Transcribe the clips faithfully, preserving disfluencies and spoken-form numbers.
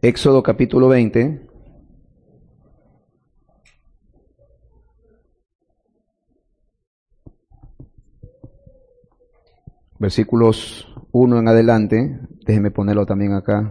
Éxodo capítulo veinte. Versículos uno en adelante. Déjeme ponerlo también acá.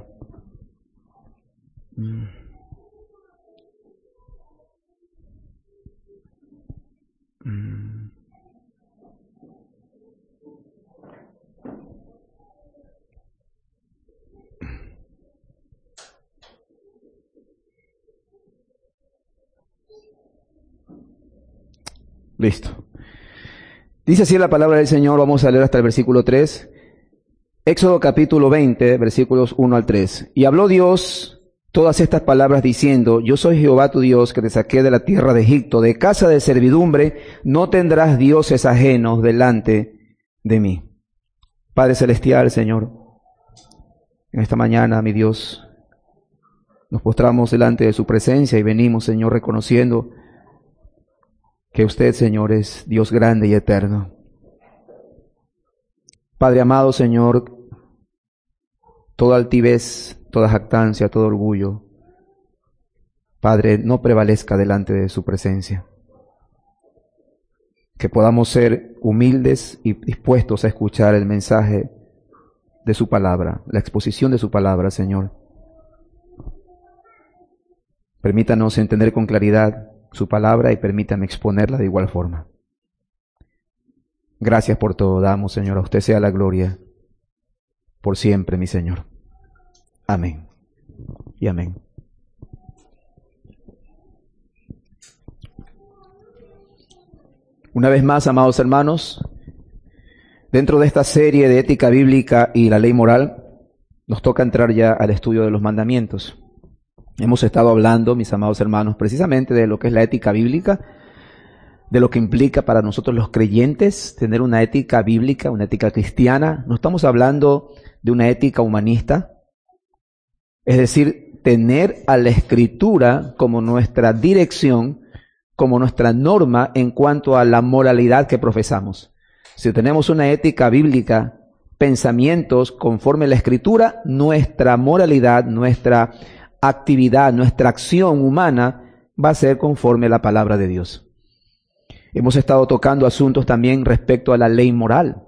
Listo. Dice así la palabra del Señor, vamos a leer hasta el versículo tres. Éxodo capítulo veinte, versículos uno al tres. Y habló Dios todas estas palabras diciendo, yo soy Jehová tu Dios que te saqué de la tierra de Egipto, de casa de servidumbre, no tendrás dioses ajenos delante de mí. Padre celestial, Señor, en esta mañana, mi Dios, nos postramos delante de su presencia y venimos, Señor, reconociendo que usted, Señor, es Dios grande y eterno. Padre amado, Señor, toda altivez, toda jactancia, todo orgullo, Padre, no prevalezca delante de su presencia. Que podamos ser humildes y dispuestos a escuchar el mensaje de su palabra, la exposición de su palabra, Señor. Permítanos entender con claridad su palabra y permítame exponerla de igual forma. Gracias por todo, damos, Señor, a usted sea la gloria por siempre, mi Señor. Amén y amén. Una vez más, amados hermanos, dentro de esta serie de ética bíblica y la ley moral, nos toca entrar ya al estudio de los mandamientos. Hemos estado hablando, mis amados hermanos, precisamente de lo que es la ética bíblica, de lo que implica para nosotros los creyentes tener una ética bíblica, una ética cristiana. No estamos hablando de una ética humanista, es decir, tener a la Escritura como nuestra dirección, como nuestra norma en cuanto a la moralidad que profesamos. Si tenemos una ética bíblica, pensamientos conforme a la Escritura, nuestra moralidad, nuestra actividad, nuestra acción humana va a ser conforme a la palabra de Dios. Hemos estado tocando asuntos también respecto a la ley moral.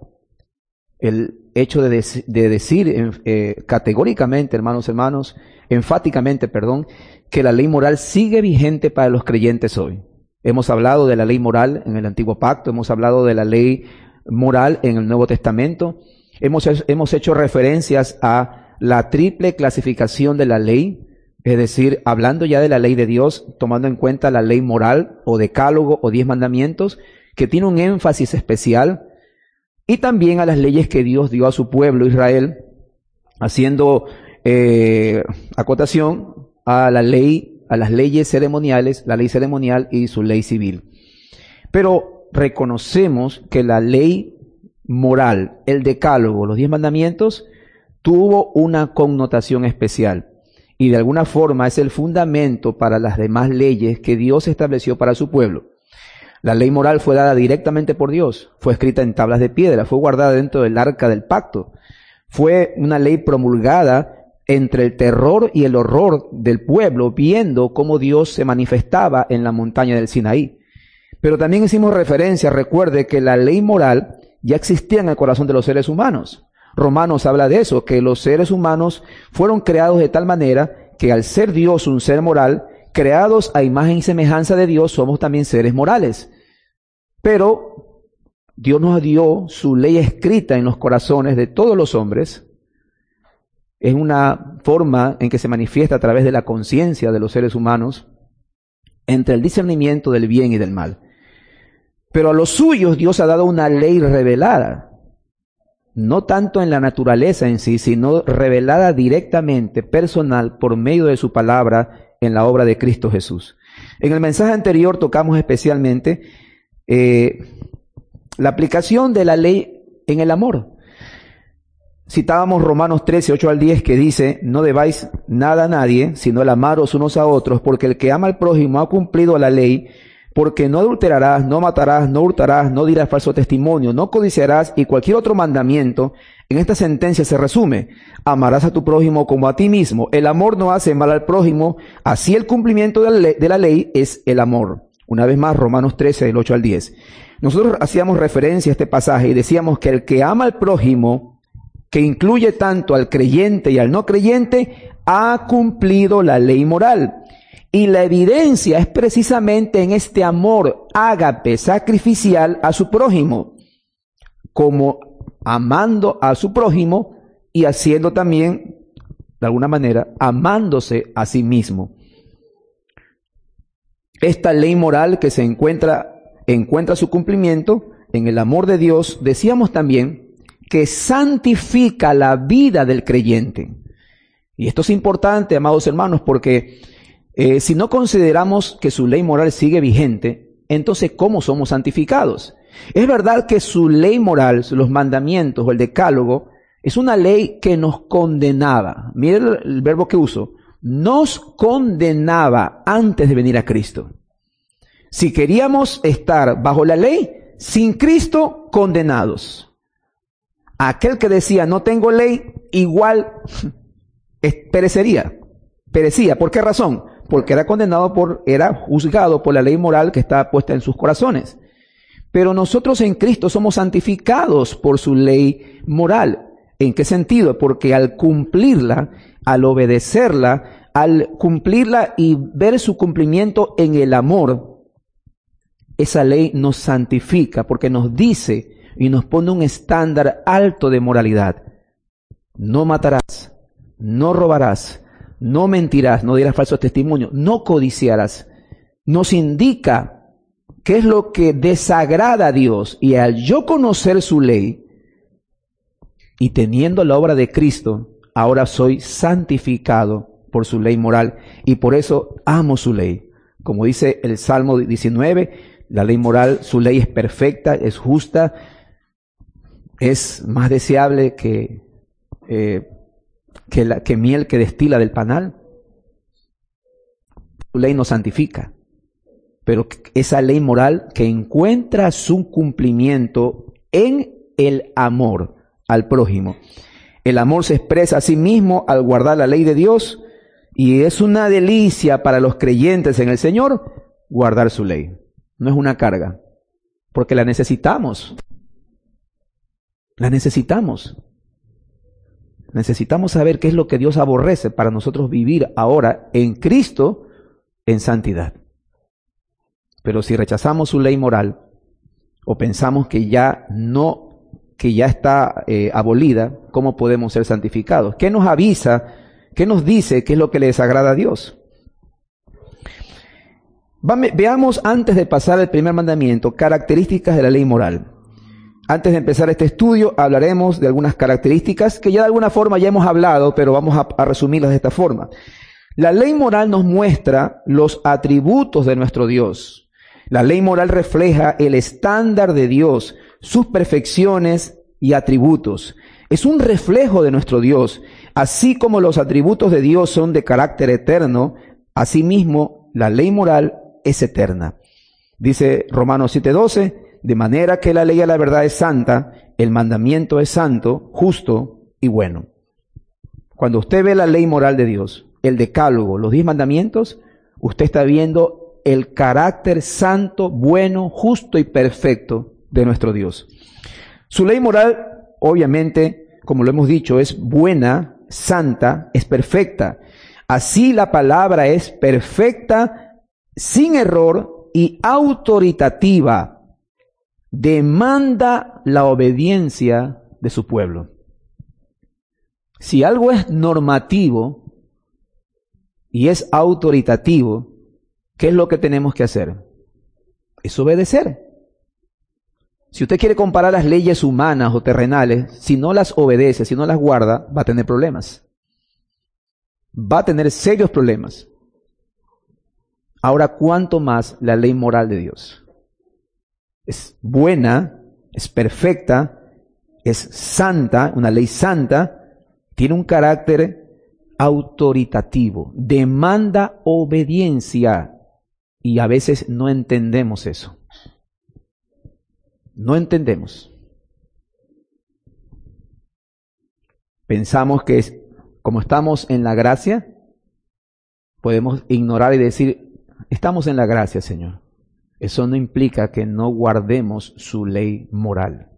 El hecho de, de, de decir eh, categóricamente, hermanos, hermanos, enfáticamente, perdón, que la ley moral sigue vigente para los creyentes hoy. Hemos hablado de la ley moral en el Antiguo Pacto, hemos hablado de la ley moral en el Nuevo Testamento, hemos, hemos hecho referencias a la triple clasificación de la ley, es decir, hablando ya de la ley de Dios, tomando en cuenta la ley moral o decálogo o diez mandamientos, que tiene un énfasis especial, y también a las leyes que Dios dio a su pueblo Israel, haciendo eh, acotación a la ley, a las leyes ceremoniales, la ley ceremonial y su ley civil. Pero reconocemos que la ley moral, el decálogo, los diez mandamientos, tuvo una connotación especial. Y de alguna forma es el fundamento para las demás leyes que Dios estableció para su pueblo. La ley moral fue dada directamente por Dios, fue escrita en tablas de piedra, fue guardada dentro del arca del pacto. Fue una ley promulgada entre el terror y el horror del pueblo, viendo cómo Dios se manifestaba en la montaña del Sinaí. Pero también hicimos referencia, recuerde que la ley moral ya existía en el corazón de los seres humanos. Romanos habla de eso, que los seres humanos fueron creados de tal manera que al ser Dios un ser moral, creados a imagen y semejanza de Dios, somos también seres morales. Pero Dios nos dio su ley escrita en los corazones de todos los hombres. Es una forma en que se manifiesta a través de la conciencia de los seres humanos entre el discernimiento del bien y del mal. Pero a los suyos Dios ha dado una ley revelada. No tanto en la naturaleza en sí, sino revelada directamente, personal, por medio de su palabra en la obra de Cristo Jesús. En el mensaje anterior tocamos especialmente eh, la aplicación de la ley en el amor. Citábamos Romanos trece, ocho al diez, que dice, no debáis nada a nadie, sino el amaros unos a otros, porque el que ama al prójimo ha cumplido la ley, porque no adulterarás, no matarás, no hurtarás, no dirás falso testimonio, no codiciarás y cualquier otro mandamiento En esta sentencia se resume: amarás a tu prójimo como a ti mismo. El amor no hace mal al prójimo, así el cumplimiento de la ley, de la ley es el amor. Una vez más, Romanos trece, del ocho al diez. Nosotros hacíamos referencia a este pasaje y decíamos que el que ama al prójimo, que incluye tanto al creyente y al no creyente, ha cumplido la ley moral. Y la evidencia es precisamente en este amor ágape, sacrificial a su prójimo, como amando a su prójimo y haciendo también, de alguna manera, amándose a sí mismo. Esta ley moral que se encuentra, encuentra su cumplimiento en el amor de Dios, decíamos también que santifica la vida del creyente. Y esto es importante, amados hermanos, porque eh, si no consideramos que su ley moral sigue vigente, entonces ¿cómo somos santificados? Es verdad que su ley moral, los mandamientos o el decálogo, es una ley que nos condenaba. Miren el, el verbo que uso. Nos condenaba antes de venir a Cristo. Si queríamos estar bajo la ley, sin Cristo, condenados. Aquel que decía no tengo ley, igual perecería. Perecía. ¿Por qué razón? Porque era condenado por, era juzgado por la ley moral que estaba puesta en sus corazones. Pero nosotros en Cristo somos santificados por su ley moral. ¿En qué sentido? Porque al cumplirla, al obedecerla, al cumplirla y ver su cumplimiento en el amor, esa ley nos santifica porque nos dice y nos pone un estándar alto de moralidad. No matarás, no robarás, no mentirás, no dirás falsos testimonios, no codiciarás. Nos indica qué es lo que desagrada a Dios, y al yo conocer su ley y teniendo la obra de Cristo, ahora soy santificado por su ley moral y por eso amo su ley. Como dice el Salmo diecinueve, la ley moral, su ley es perfecta, es justa, es más deseable que, eh, que, la, que miel que destila del panal. Su ley nos santifica, pero esa ley moral que encuentra su cumplimiento en el amor al prójimo. El amor se expresa a sí mismo al guardar la ley de Dios, y es una delicia para los creyentes en el Señor guardar su ley. No es una carga, porque la necesitamos. La necesitamos. Necesitamos saber qué es lo que Dios aborrece para nosotros vivir ahora en Cristo en santidad. Pero si rechazamos su ley moral o pensamos que ya no que ya está eh, abolida, ¿cómo podemos ser santificados? ¿Qué nos avisa? ¿Qué nos dice qué es lo que le desagrada a Dios? Vame, veamos, antes de pasar al primer mandamiento, características de la ley moral. Antes de empezar este estudio, hablaremos de algunas características que ya de alguna forma ya hemos hablado, pero vamos a, a resumirlas de esta forma. La ley moral nos muestra los atributos de nuestro Dios. La ley moral refleja el estándar de Dios, sus perfecciones y atributos. Es un reflejo de nuestro Dios. Así como los atributos de Dios son de carácter eterno, asimismo la ley moral es eterna. Dice Romanos siete doce, de manera que la ley a la verdad es santa, el mandamiento es santo, justo y bueno. Cuando usted ve la ley moral de Dios, el decálogo, los diez mandamientos, usted está viendo el carácter santo, bueno, justo y perfecto de nuestro Dios. Su ley moral, obviamente, como lo hemos dicho, es buena, santa, es perfecta. Así la palabra es perfecta, sin error y autoritativa. Demanda la obediencia de su pueblo. Si algo es normativo y es autoritativo, ¿qué es lo que tenemos que hacer? Es obedecer. Si usted quiere comparar las leyes humanas o terrenales, si no las obedece, si no las guarda, va a tener problemas. Va a tener serios problemas. Ahora, ¿cuánto más la ley moral de Dios? Es buena, es perfecta, es santa, una ley santa, tiene un carácter autoritativo, demanda obediencia, y a veces no entendemos eso. No entendemos. Pensamos que es, como estamos en la gracia, podemos ignorar y decir, estamos en la gracia, Señor. Eso no implica que no guardemos su ley moral.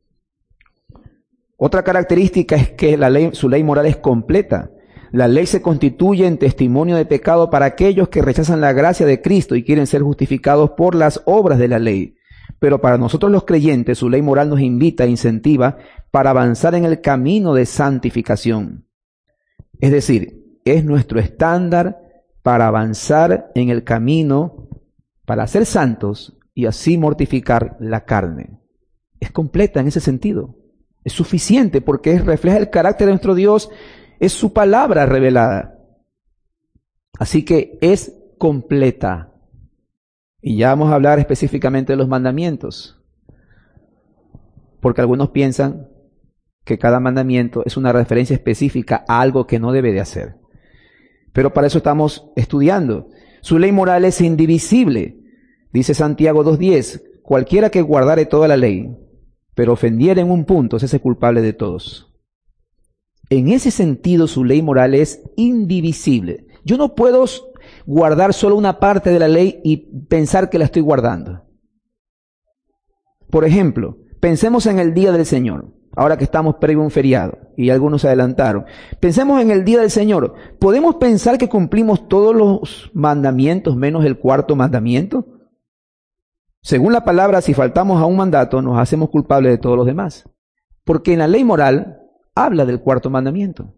Otra característica es que la ley, su ley moral es completa. La ley se constituye en testimonio de pecado para aquellos que rechazan la gracia de Cristo y quieren ser justificados por las obras de la ley. Pero para nosotros los creyentes, su ley moral nos invita e incentiva para avanzar en el camino de santificación. Es decir, es nuestro estándar para avanzar en el camino, para ser santos y así mortificar la carne. Es completa en ese sentido. Es suficiente porque refleja el carácter de nuestro Dios, es su palabra revelada. Así que es completa. Y ya vamos a hablar específicamente de los mandamientos. Porque algunos piensan que cada mandamiento es una referencia específica a algo que no debe de hacer. Pero para eso estamos estudiando. Su ley moral es indivisible. Dice Santiago dos diez, cualquiera que guardare toda la ley, pero ofendiera en un punto, ese es culpable de todos. En ese sentido, su ley moral es indivisible. Yo no puedo guardar solo una parte de la ley y pensar que la estoy guardando. Por ejemplo, pensemos en el día del Señor, ahora que estamos previo a un feriado, y algunos se adelantaron. Pensemos en el día del Señor. ¿Podemos pensar que cumplimos todos los mandamientos menos el cuarto mandamiento? Según la palabra, si faltamos a un mandato, nos hacemos culpables de todos los demás. Porque en la ley moral habla del cuarto mandamiento.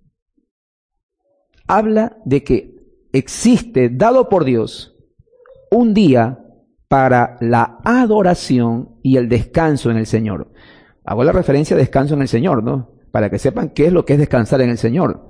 Habla de que existe, dado por Dios, un día para la adoración y el descanso en el Señor. Hago la referencia a descanso en el Señor, ¿no? Para que sepan qué es lo que es descansar en el Señor.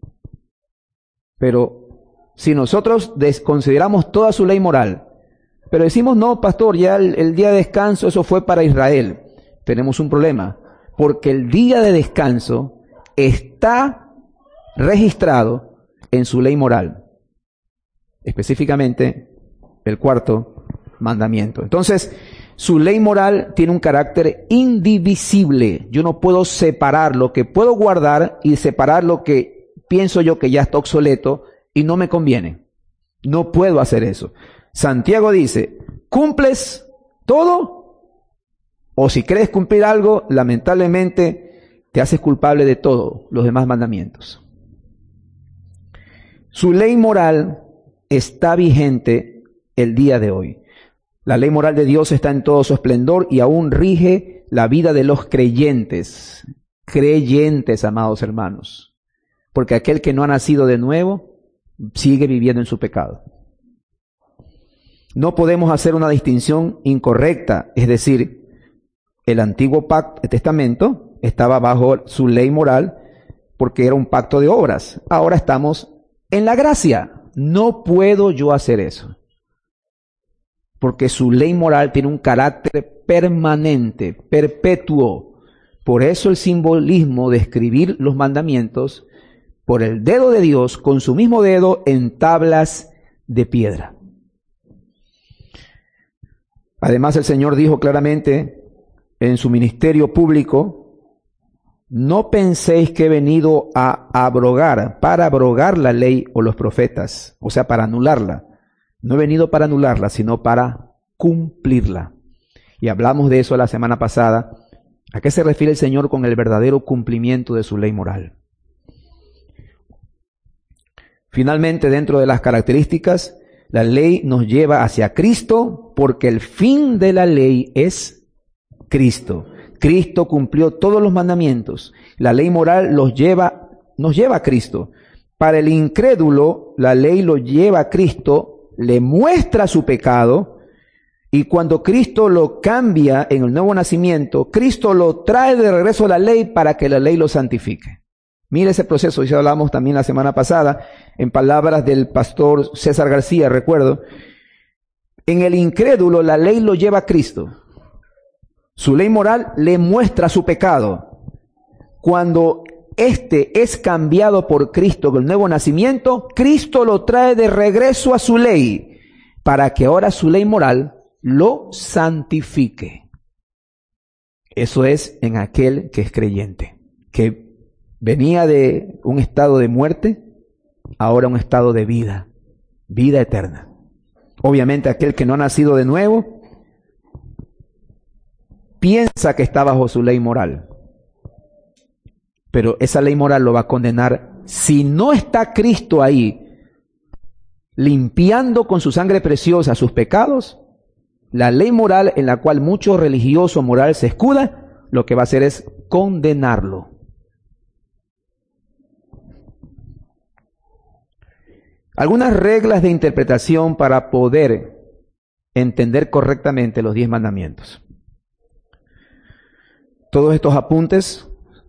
Pero si nosotros desconsideramos toda su ley moral, pero decimos, no, pastor, ya el, el día de descanso, eso fue para Israel. Tenemos un problema, porque el día de descanso está registrado en su ley moral. Específicamente, el cuarto mandamiento. Entonces, su ley moral tiene un carácter indivisible. Yo no puedo separar lo que puedo guardar y separar lo que pienso yo que ya está obsoleto y no me conviene. No puedo hacer eso. Santiago dice, ¿cumples todo? O si crees cumplir algo, lamentablemente te haces culpable de todos los demás mandamientos. Su ley moral está vigente el día de hoy. La ley moral de Dios está en todo su esplendor y aún rige la vida de los creyentes. Creyentes, amados hermanos. Porque aquel que no ha nacido de nuevo sigue viviendo en su pecado. No podemos hacer una distinción incorrecta, es decir, el antiguo pacto, el testamento estaba bajo su ley moral porque era un pacto de obras. Ahora estamos en la gracia. No puedo yo hacer eso. Porque su ley moral tiene un carácter permanente, perpetuo. Por eso el simbolismo de escribir los mandamientos por el dedo de Dios con su mismo dedo en tablas de piedra. Además, el Señor dijo claramente en su ministerio público, no penséis que he venido a abrogar, para abrogar la ley o los profetas, o sea, para anularla. No he venido para anularla, sino para cumplirla. Y hablamos de eso la semana pasada. ¿A qué se refiere el Señor con el verdadero cumplimiento de su ley moral? Finalmente, dentro de las características, la ley nos lleva hacia Cristo porque el fin de la ley es Cristo. Cristo cumplió todos los mandamientos. La ley moral los lleva, nos lleva a Cristo. Para el incrédulo, la ley lo lleva a Cristo, le muestra su pecado, y cuando Cristo lo cambia en el nuevo nacimiento, Cristo lo trae de regreso a la ley para que la ley lo santifique. Mire ese proceso, ya hablamos también la semana pasada, en palabras del pastor César García, recuerdo. En el incrédulo, la ley lo lleva a Cristo. Su ley moral le muestra su pecado. Cuando éste es cambiado por Cristo con el nuevo nacimiento, Cristo lo trae de regreso a su ley, para que ahora su ley moral lo santifique. Eso es en aquel que es creyente, que Venía de un estado de muerte, ahora un estado de vida, vida eterna. Obviamente aquel que no ha nacido de nuevo piensa que está bajo su ley moral, pero esa ley moral lo va a condenar si no está Cristo ahí limpiando con su sangre preciosa sus pecados. La ley moral en la cual mucho religioso moral se escuda, lo que va a hacer es condenarlo. Algunas reglas de interpretación para poder entender correctamente los diez mandamientos. Todos estos apuntes,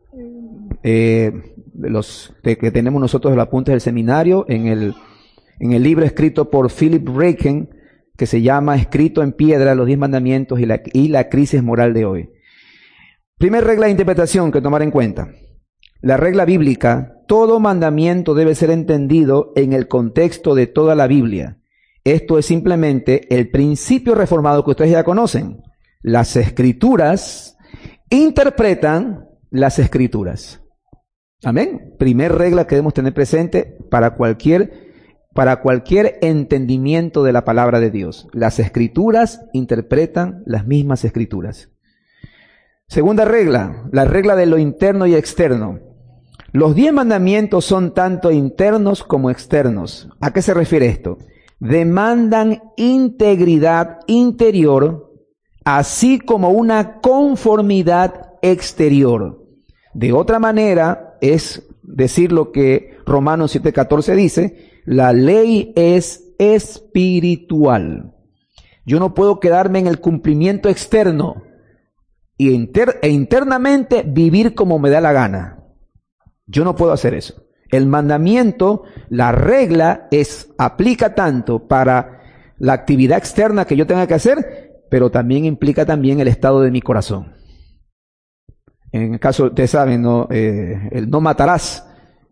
eh, los de que tenemos nosotros, los apuntes del seminario, en el, en el libro escrito por Philip Ryken, que se llama Escrito en Piedra, los diez mandamientos y la, y la crisis moral de hoy. Primera regla de interpretación que tomar en cuenta. La regla bíblica: todo mandamiento debe ser entendido en el contexto de toda la Biblia. Esto es simplemente el principio reformado que ustedes ya conocen. Las Escrituras interpretan las Escrituras. Amén. Primer regla que debemos tener presente para cualquier, para cualquier entendimiento de la palabra de Dios. Las Escrituras interpretan las mismas Escrituras. Segunda regla, la regla de lo interno y externo. Los diez mandamientos son tanto internos como externos. ¿A qué se refiere esto? Demandan integridad interior, así como una conformidad exterior. De otra manera, es decir lo que Romanos siete catorce dice: la ley es espiritual. Yo no puedo quedarme en el cumplimiento externo y inter- e internamente vivir como me da la gana. Yo no puedo hacer eso. El mandamiento, la regla, es aplica tanto para la actividad externa que yo tenga que hacer, pero también implica también el estado de mi corazón. En el caso, ustedes saben, no, eh, el no matarás.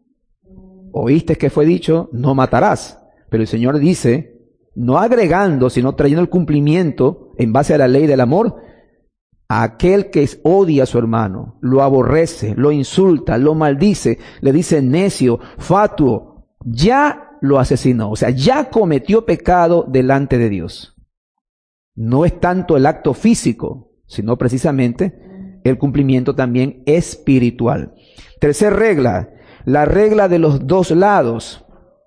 Oíste que fue dicho, no matarás. Pero el Señor dice, no agregando, sino trayendo el cumplimiento en base a la ley del amor, a aquel que odia a su hermano, lo aborrece, lo insulta, lo maldice, le dice necio, fatuo, ya lo asesinó. O sea, ya cometió pecado delante de Dios. No es tanto el acto físico, sino precisamente el cumplimiento también espiritual. Tercera regla, la regla de los dos lados.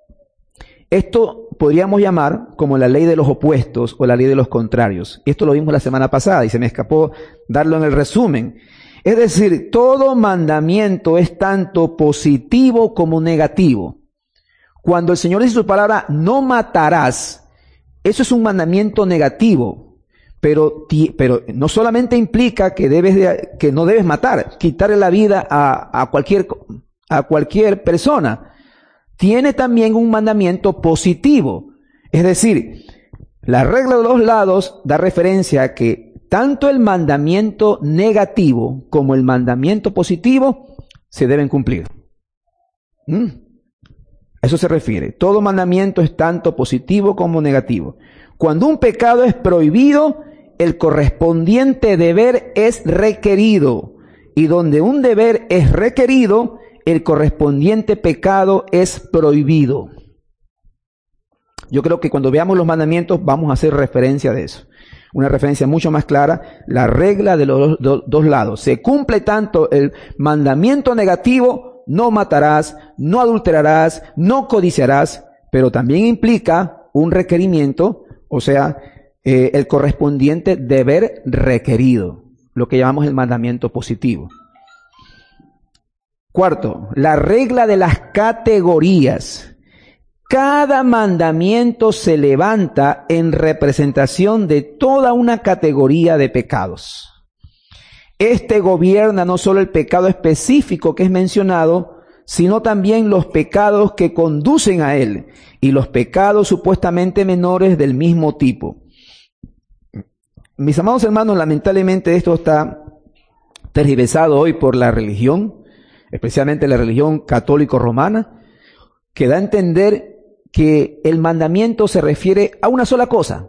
Esto podríamos llamar como la ley de los opuestos o la ley de los contrarios. Esto lo vimos la semana pasada y se me escapó darlo en el resumen. Es decir, todo mandamiento es tanto positivo como negativo. Cuando el Señor dice su palabra, no matarás, eso es un mandamiento negativo. Pero, pero no solamente implica que, debes de, que no debes matar, quitarle la vida a, a, cualquier, a cualquier persona. Tiene también un mandamiento positivo. Es decir, la regla de los lados da referencia a que tanto el mandamiento negativo como el mandamiento positivo se deben cumplir. ¿Mm? Eso se refiere. Todo mandamiento es tanto positivo como negativo. Cuando un pecado es prohibido, el correspondiente deber es requerido. Y donde un deber es requerido, el correspondiente pecado es prohibido. Yo creo que cuando veamos los mandamientos vamos a hacer referencia de eso. Una referencia mucho más clara, la regla de los do, dos lados. Se cumple tanto el mandamiento negativo, no matarás, no adulterarás, no codiciarás, pero también implica un requerimiento, o sea, eh, el correspondiente deber requerido, lo que llamamos el mandamiento positivo. Cuarto, la regla de las categorías. Cada mandamiento se levanta en representación de toda una categoría de pecados. Este gobierna no solo el pecado específico que es mencionado, sino también los pecados que conducen a él y los pecados supuestamente menores del mismo tipo. Mis amados hermanos, lamentablemente esto está tergiversado hoy por la religión, especialmente la religión católico-romana, que da a entender que el mandamiento se refiere a una sola cosa.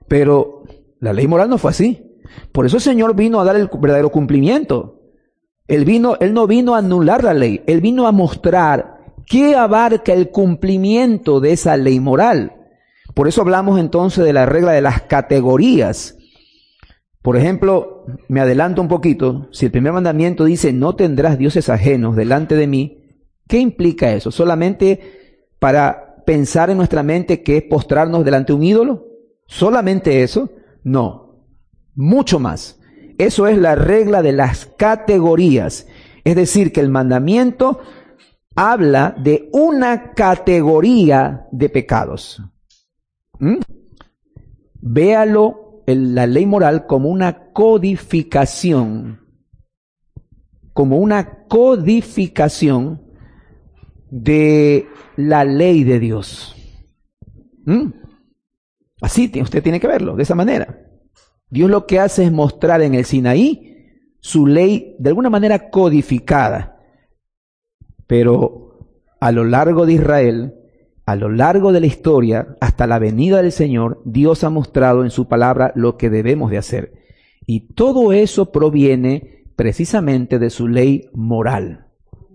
Pero la ley moral no fue así. Por eso el Señor vino a dar el verdadero cumplimiento. Él vino, él no vino a anular la ley, él vino a mostrar qué abarca el cumplimiento de esa ley moral. Por eso hablamos entonces de la regla de las categorías. Por ejemplo, me adelanto un poquito, si el primer mandamiento dice no tendrás dioses ajenos delante de mí, ¿qué implica eso? ¿Solamente para pensar en nuestra mente que es postrarnos delante de un ídolo? ¿Solamente eso? No, mucho más. Eso es la regla de las categorías. Es decir, que el mandamiento habla de una categoría de pecados. ¿Mm? Véalo en la ley moral como una codificación, como una codificación de la ley de Dios. ¿Mm? Así usted tiene que verlo, de esa manera. Dios lo que hace es mostrar en el Sinaí su ley de alguna manera codificada. Pero a lo largo de Israel, a lo largo de la historia, hasta la venida del Señor, Dios ha mostrado en su palabra lo que debemos de hacer. Y todo eso proviene precisamente de su ley moral.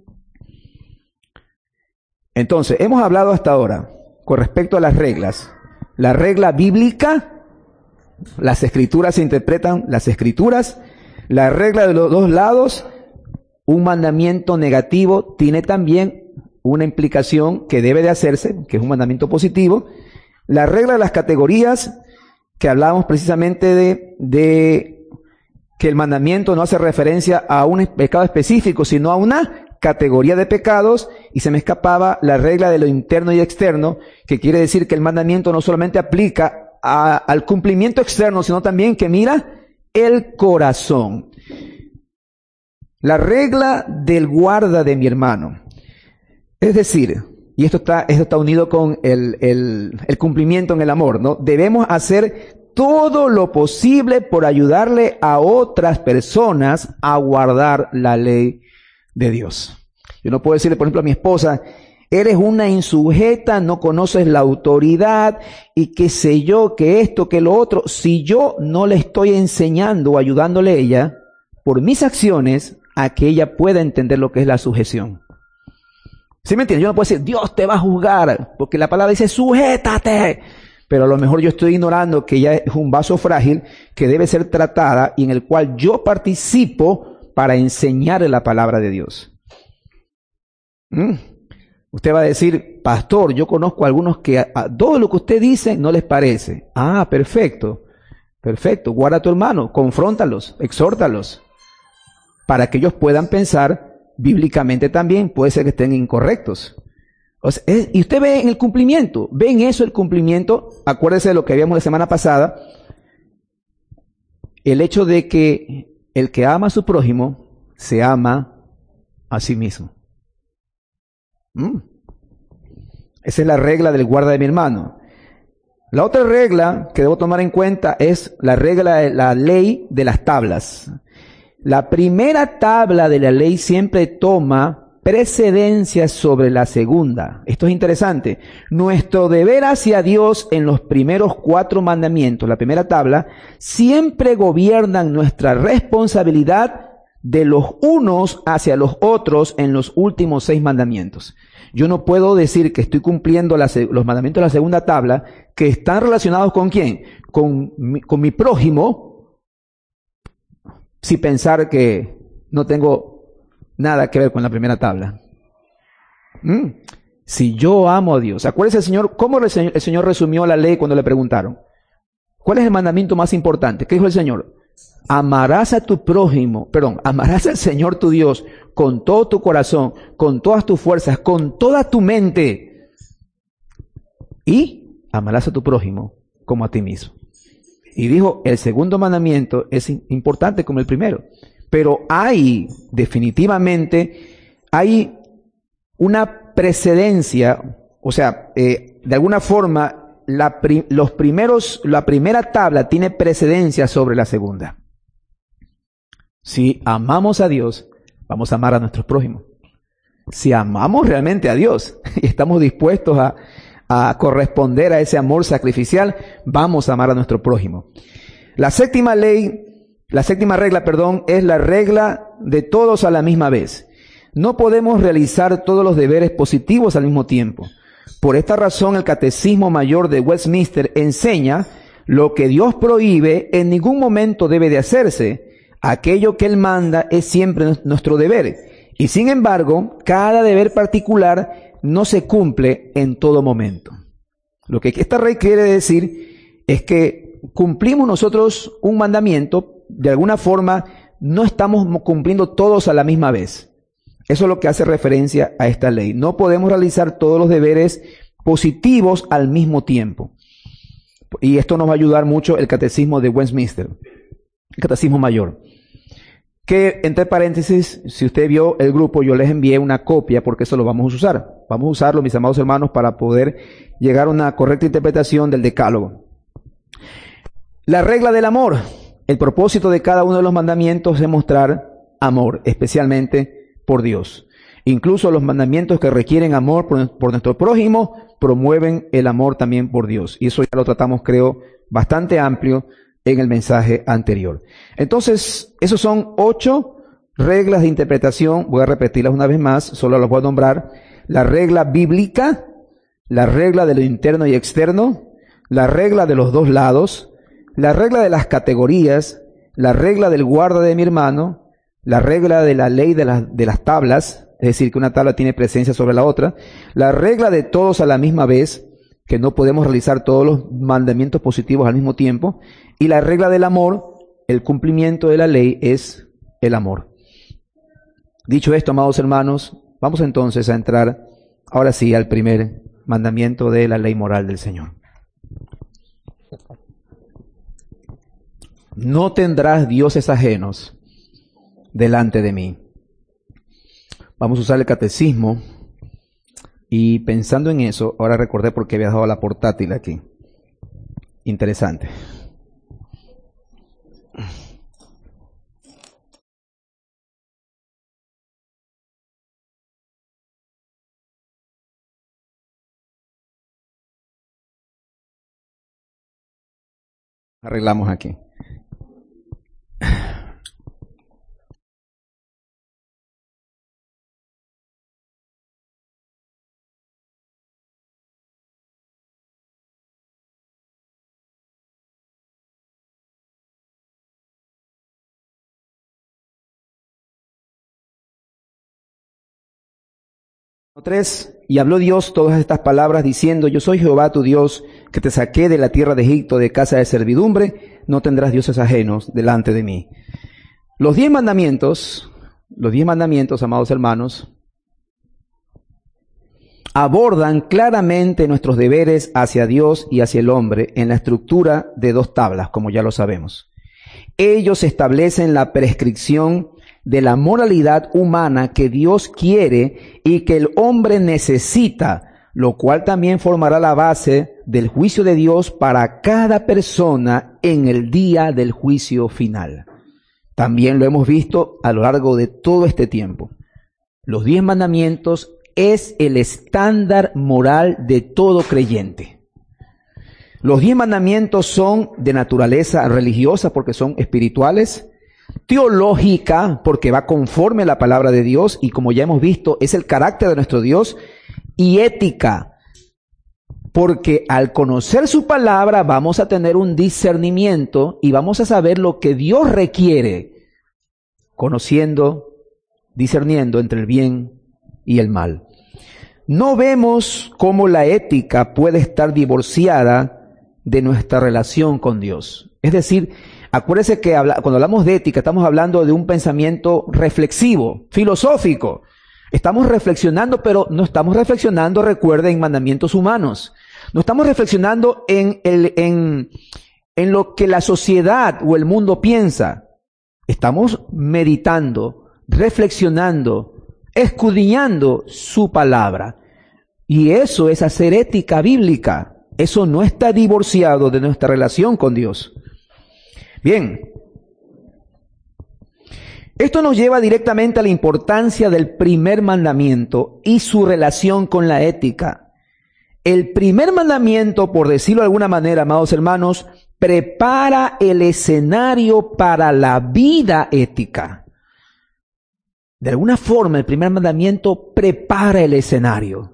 Entonces, hemos hablado hasta ahora con respecto a las reglas. La regla bíblica, las escrituras se interpretan las escrituras. La regla de los dos lados, un mandamiento negativo tiene también una implicación que debe de hacerse, que es un mandamiento positivo. La regla de las categorías, que hablamos precisamente de, de que el mandamiento no hace referencia a un pecado específico, sino a una categoría de pecados. Y se me escapaba la regla de lo interno y externo, que quiere decir que el mandamiento no solamente aplica a, al cumplimiento externo, sino también que mira el corazón. La regla del guarda de mi hermano. Es decir, y esto está, esto está unido con el, el, el cumplimiento en el amor, ¿no? Debemos hacer todo lo posible por ayudarle a otras personas a guardar la ley de Dios. Yo no puedo decirle, por ejemplo, a mi esposa, eres una insujeta, no conoces la autoridad y qué sé yo, que esto, que lo otro. Si yo no le estoy enseñando o ayudándole a ella, por mis acciones, a que ella pueda entender lo que es la sujeción. ¿Sí me entiendes? Yo no puedo decir, Dios te va a juzgar, porque la palabra dice, sujétate. Pero a lo mejor yo estoy ignorando que ella es un vaso frágil que debe ser tratada y en el cual yo participo para enseñarle la palabra de Dios. ¿Mm? Usted va a decir, pastor, yo conozco a algunos que a, a todo lo que usted dice no les parece. Ah, perfecto, perfecto. Guarda a tu hermano, confróntalos, exhórtalos, para que ellos puedan pensar bíblicamente también. Puede ser que estén incorrectos. O sea, es, y usted ve en el cumplimiento, ve en eso el cumplimiento. Acuérdese de lo que habíamos la semana pasada, el hecho de que el que ama a su prójimo se ama a sí mismo. ¿Mm? Esa es la regla del guarda de mi hermano. La otra regla que debo tomar en cuenta es la regla de la ley de las tablas. La primera tabla de la ley siempre toma precedencia sobre la segunda. Esto es interesante. Nuestro deber hacia Dios en los primeros cuatro mandamientos, la primera tabla, siempre gobiernan nuestra responsabilidad de los unos hacia los otros en los últimos seis mandamientos. Yo no puedo decir que estoy cumpliendo la, los mandamientos de la segunda tabla, que están relacionados con ¿quién? Con mi, con mi prójimo, si pensar que no tengo nada que ver con la primera tabla. ¿Mm? Si yo amo a Dios, acuérdese el Señor, ¿cómo el Señor, el Señor resumió la ley cuando le preguntaron? ¿Cuál es el mandamiento más importante? ¿Qué dijo el Señor? Amarás a tu prójimo, perdón, amarás al Señor tu Dios con todo tu corazón, con todas tus fuerzas, con toda tu mente. Y amarás a tu prójimo como a ti mismo. Y dijo, el segundo mandamiento es importante como el primero. Pero hay, definitivamente, hay una precedencia, o sea, eh, de alguna forma, la, pri los primeros, la primera tabla tiene precedencia sobre la segunda. Si amamos a Dios, vamos a amar a nuestros prójimos. Si amamos realmente a Dios y estamos dispuestos a, a corresponder a ese amor sacrificial, vamos a amar a nuestro prójimo. La séptima ley La séptima regla, perdón, es la regla de todos a la misma vez. No podemos realizar todos los deberes positivos al mismo tiempo. Por esta razón, el Catecismo Mayor de Westminster enseña: lo que Dios prohíbe en ningún momento debe de hacerse. Aquello que Él manda es siempre nuestro deber. Y sin embargo, cada deber particular no se cumple en todo momento. Lo que esta regla quiere decir es que cumplimos nosotros un mandamiento, de alguna forma no estamos cumpliendo todos a la misma vez. Eso es lo que hace referencia a esta ley. No podemos realizar todos los deberes positivos al mismo tiempo. Y esto nos va a ayudar mucho el Catecismo de Westminster, el Catecismo Mayor. Que, entre paréntesis, si usted vio el grupo, yo les envié una copia porque eso lo vamos a usar. Vamos a usarlo, mis amados hermanos, para poder llegar a una correcta interpretación del Decálogo. La regla del amor. El propósito de cada uno de los mandamientos es mostrar amor, especialmente por Dios. Incluso los mandamientos que requieren amor por, por nuestro prójimo promueven el amor también por Dios. Y eso ya lo tratamos, creo, bastante amplio en el mensaje anterior. Entonces, esos son ocho reglas de interpretación. Voy a repetirlas una vez más, solo las voy a nombrar. La regla bíblica, la regla de lo interno y externo, la regla de los dos lados, la regla de las categorías, la regla del guarda de mi hermano, la regla de la ley de las, de las tablas, es decir, que una tabla tiene presencia sobre la otra, la regla de todos a la misma vez, que no podemos realizar todos los mandamientos positivos al mismo tiempo, y la regla del amor, el cumplimiento de la ley es el amor. Dicho esto, amados hermanos, vamos entonces a entrar ahora sí al primer mandamiento de la ley moral del Señor. No tendrás dioses ajenos delante de mí. Vamos a usar el catecismo y pensando en eso, ahora recordé por qué había dejado la portátil aquí. Interesante. Arreglamos aquí. tres. Y habló Dios todas estas palabras diciendo: yo soy Jehová tu Dios, que te saqué de la tierra de Egipto, de casa de servidumbre. No tendrás dioses ajenos delante de mí. Los diez mandamientos, los diez mandamientos, amados hermanos, abordan claramente nuestros deberes hacia Dios y hacia el hombre en la estructura de dos tablas, como ya lo sabemos. Ellos establecen la prescripción de la moralidad humana que Dios quiere y que el hombre necesita, lo cual también formará la base del juicio de Dios para cada persona en el día del juicio final. También lo hemos visto a lo largo de todo este tiempo. Los diez mandamientos es el estándar moral de todo creyente. Los diez mandamientos son de naturaleza religiosa porque son espirituales, teológica porque va conforme a la palabra de Dios y como ya hemos visto es el carácter de nuestro Dios, y ética porque al conocer su palabra vamos a tener un discernimiento y vamos a saber lo que Dios requiere, conociendo, discerniendo entre el bien y el mal. No vemos cómo la ética puede estar divorciada de nuestra relación con Dios. Es decir, acuérdese que habla, cuando hablamos de ética estamos hablando de un pensamiento reflexivo, filosófico. Estamos reflexionando, pero no estamos reflexionando, recuerden, en mandamientos humanos. No estamos reflexionando en, el, en, en lo que la sociedad o el mundo piensa. Estamos meditando, reflexionando, escudriñando su palabra. Y eso es hacer ética bíblica. Eso no está divorciado de nuestra relación con Dios. Bien. Esto nos lleva directamente a la importancia del primer mandamiento y su relación con la ética. El primer mandamiento, por decirlo de alguna manera, amados hermanos, prepara el escenario para la vida ética. De alguna forma, el primer mandamiento prepara el escenario.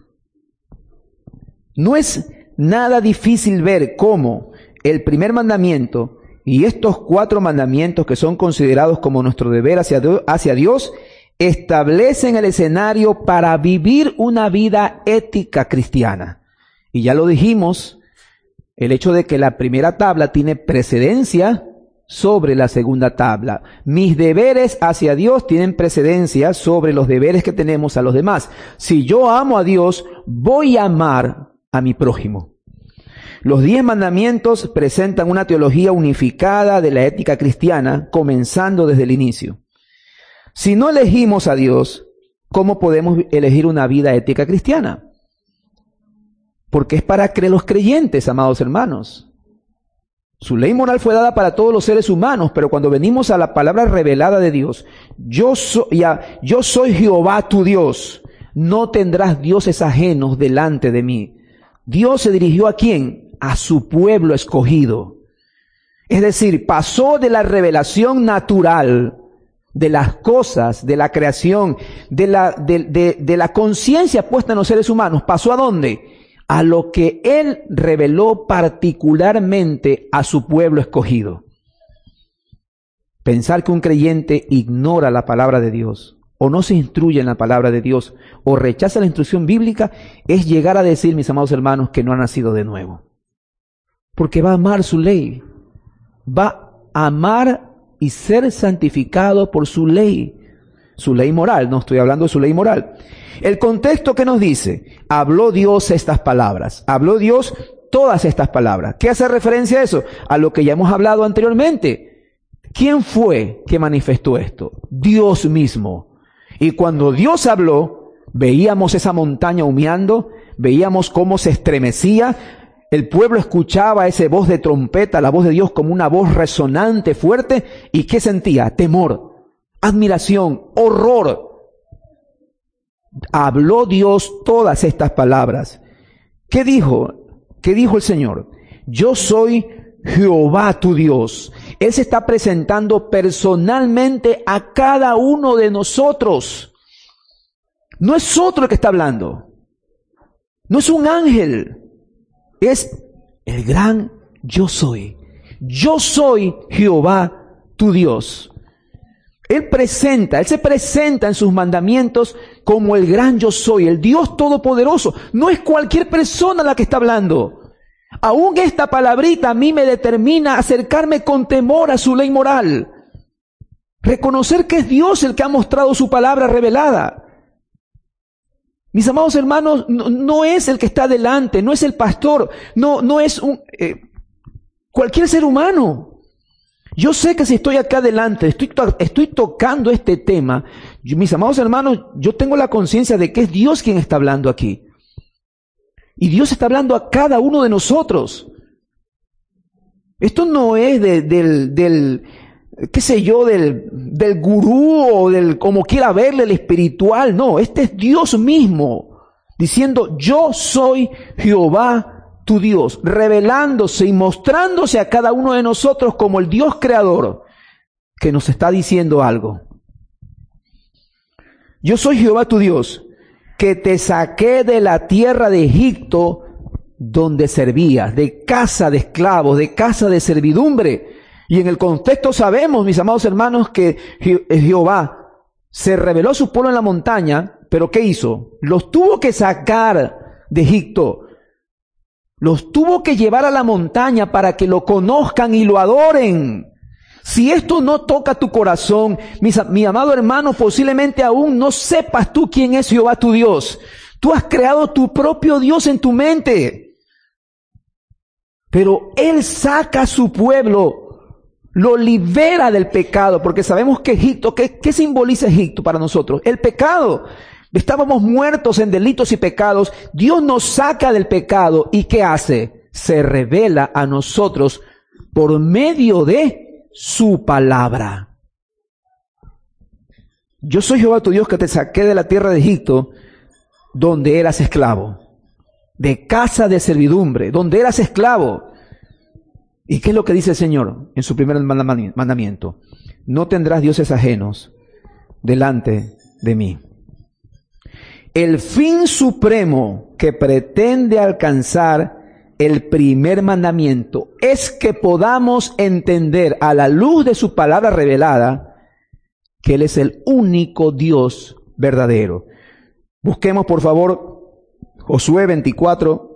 No es nada difícil ver cómo el primer mandamiento y estos cuatro mandamientos que son considerados como nuestro deber hacia Dios, hacia Dios establecen el escenario para vivir una vida ética cristiana. Y ya lo dijimos, el hecho de que la primera tabla tiene precedencia sobre la segunda tabla. Mis deberes hacia Dios tienen precedencia sobre los deberes que tenemos a los demás. Si yo amo a Dios, voy a amar a mi prójimo. Los diez mandamientos presentan una teología unificada de la ética cristiana, comenzando desde el inicio. Si no elegimos a Dios, ¿cómo podemos elegir una vida ética cristiana? Porque es para los creyentes, amados hermanos. Su ley moral fue dada para todos los seres humanos, pero cuando venimos a la palabra revelada de Dios, yo, so, ya, yo soy Jehová tu Dios, no tendrás dioses ajenos delante de mí. Dios se dirigió ¿a quién? A su pueblo escogido. Es decir, pasó de la revelación natural de las cosas, de la creación, de la, de, de, de la conciencia puesta en los seres humanos. ¿Pasó a dónde? A lo que Él reveló particularmente a su pueblo escogido. Pensar que un creyente ignora la palabra de Dios, o no se instruye en la palabra de Dios, o rechaza la instrucción bíblica, es llegar a decir, mis amados hermanos, que no ha nacido de nuevo. Porque va a amar su ley, va a amar y ser santificado por su ley, su ley moral, no estoy hablando de su ley moral. El contexto que nos dice, habló Dios estas palabras, habló Dios todas estas palabras. ¿Qué hace referencia a eso? A lo que ya hemos hablado anteriormente. ¿Quién fue que manifestó esto? Dios mismo. Y cuando Dios habló, veíamos esa montaña humeando, veíamos cómo se estremecía, el pueblo escuchaba esa voz de trompeta, la voz de Dios como una voz resonante, fuerte, ¿y qué sentía? Temor, admiración, horror. Habló Dios todas estas palabras. ¿Qué dijo? ¿Qué dijo el Señor? Yo soy Jehová tu Dios. Él se está presentando personalmente a cada uno de nosotros. No es otro el que está hablando. No es un ángel. Es el gran yo soy. Yo soy Jehová tu Dios. Él presenta, Él se presenta en sus mandamientos como el gran yo soy, el Dios todopoderoso. No es cualquier persona la que está hablando. Aún esta palabrita a mí me determina acercarme con temor a su ley moral. Reconocer que es Dios el que ha mostrado su palabra revelada. Mis amados hermanos, no, no es el que está delante, no es el pastor, no, no es un, eh, cualquier ser humano. Yo sé que si estoy acá adelante, estoy, to estoy tocando este tema, yo, mis amados hermanos, yo tengo la conciencia de que es Dios quien está hablando aquí. Y Dios está hablando a cada uno de nosotros. Esto no es de, del, del, qué sé yo, del, del gurú o del, como quiera verle, el espiritual. No, este es Dios mismo, diciendo, yo soy Jehová tu Dios, revelándose y mostrándose a cada uno de nosotros como el Dios creador, que nos está diciendo algo. Yo soy Jehová tu Dios, que te saqué de la tierra de Egipto, donde servías, de casa de esclavos, de casa de servidumbre. Y en el contexto sabemos, mis amados hermanos, que Je- Jehová se reveló a su pueblo en la montaña, pero ¿qué hizo? Los tuvo que sacar de Egipto. Los tuvo que llevar a la montaña para que lo conozcan y lo adoren. Si esto no toca tu corazón, mis, mi amado hermano, posiblemente aún no sepas tú quién es Jehová tu Dios. Tú has creado tu propio Dios en tu mente. Pero Él saca a su pueblo, lo libera del pecado, porque sabemos que Egipto, ¿qué, qué simboliza Egipto para nosotros? El pecado. Estábamos muertos en delitos y pecados. Dios nos saca del pecado. ¿Y qué hace? Se revela a nosotros por medio de su palabra. Yo soy Jehová tu Dios que te saqué de la tierra de Egipto, donde eras esclavo, de casa de servidumbre, donde eras esclavo. ¿Y qué es lo que dice el Señor en su primer mandamiento? No tendrás dioses ajenos delante de mí. El fin supremo que pretende alcanzar el primer mandamiento es que podamos entender a la luz de su palabra revelada que Él es el único Dios verdadero. Busquemos por favor Josué veinticuatro.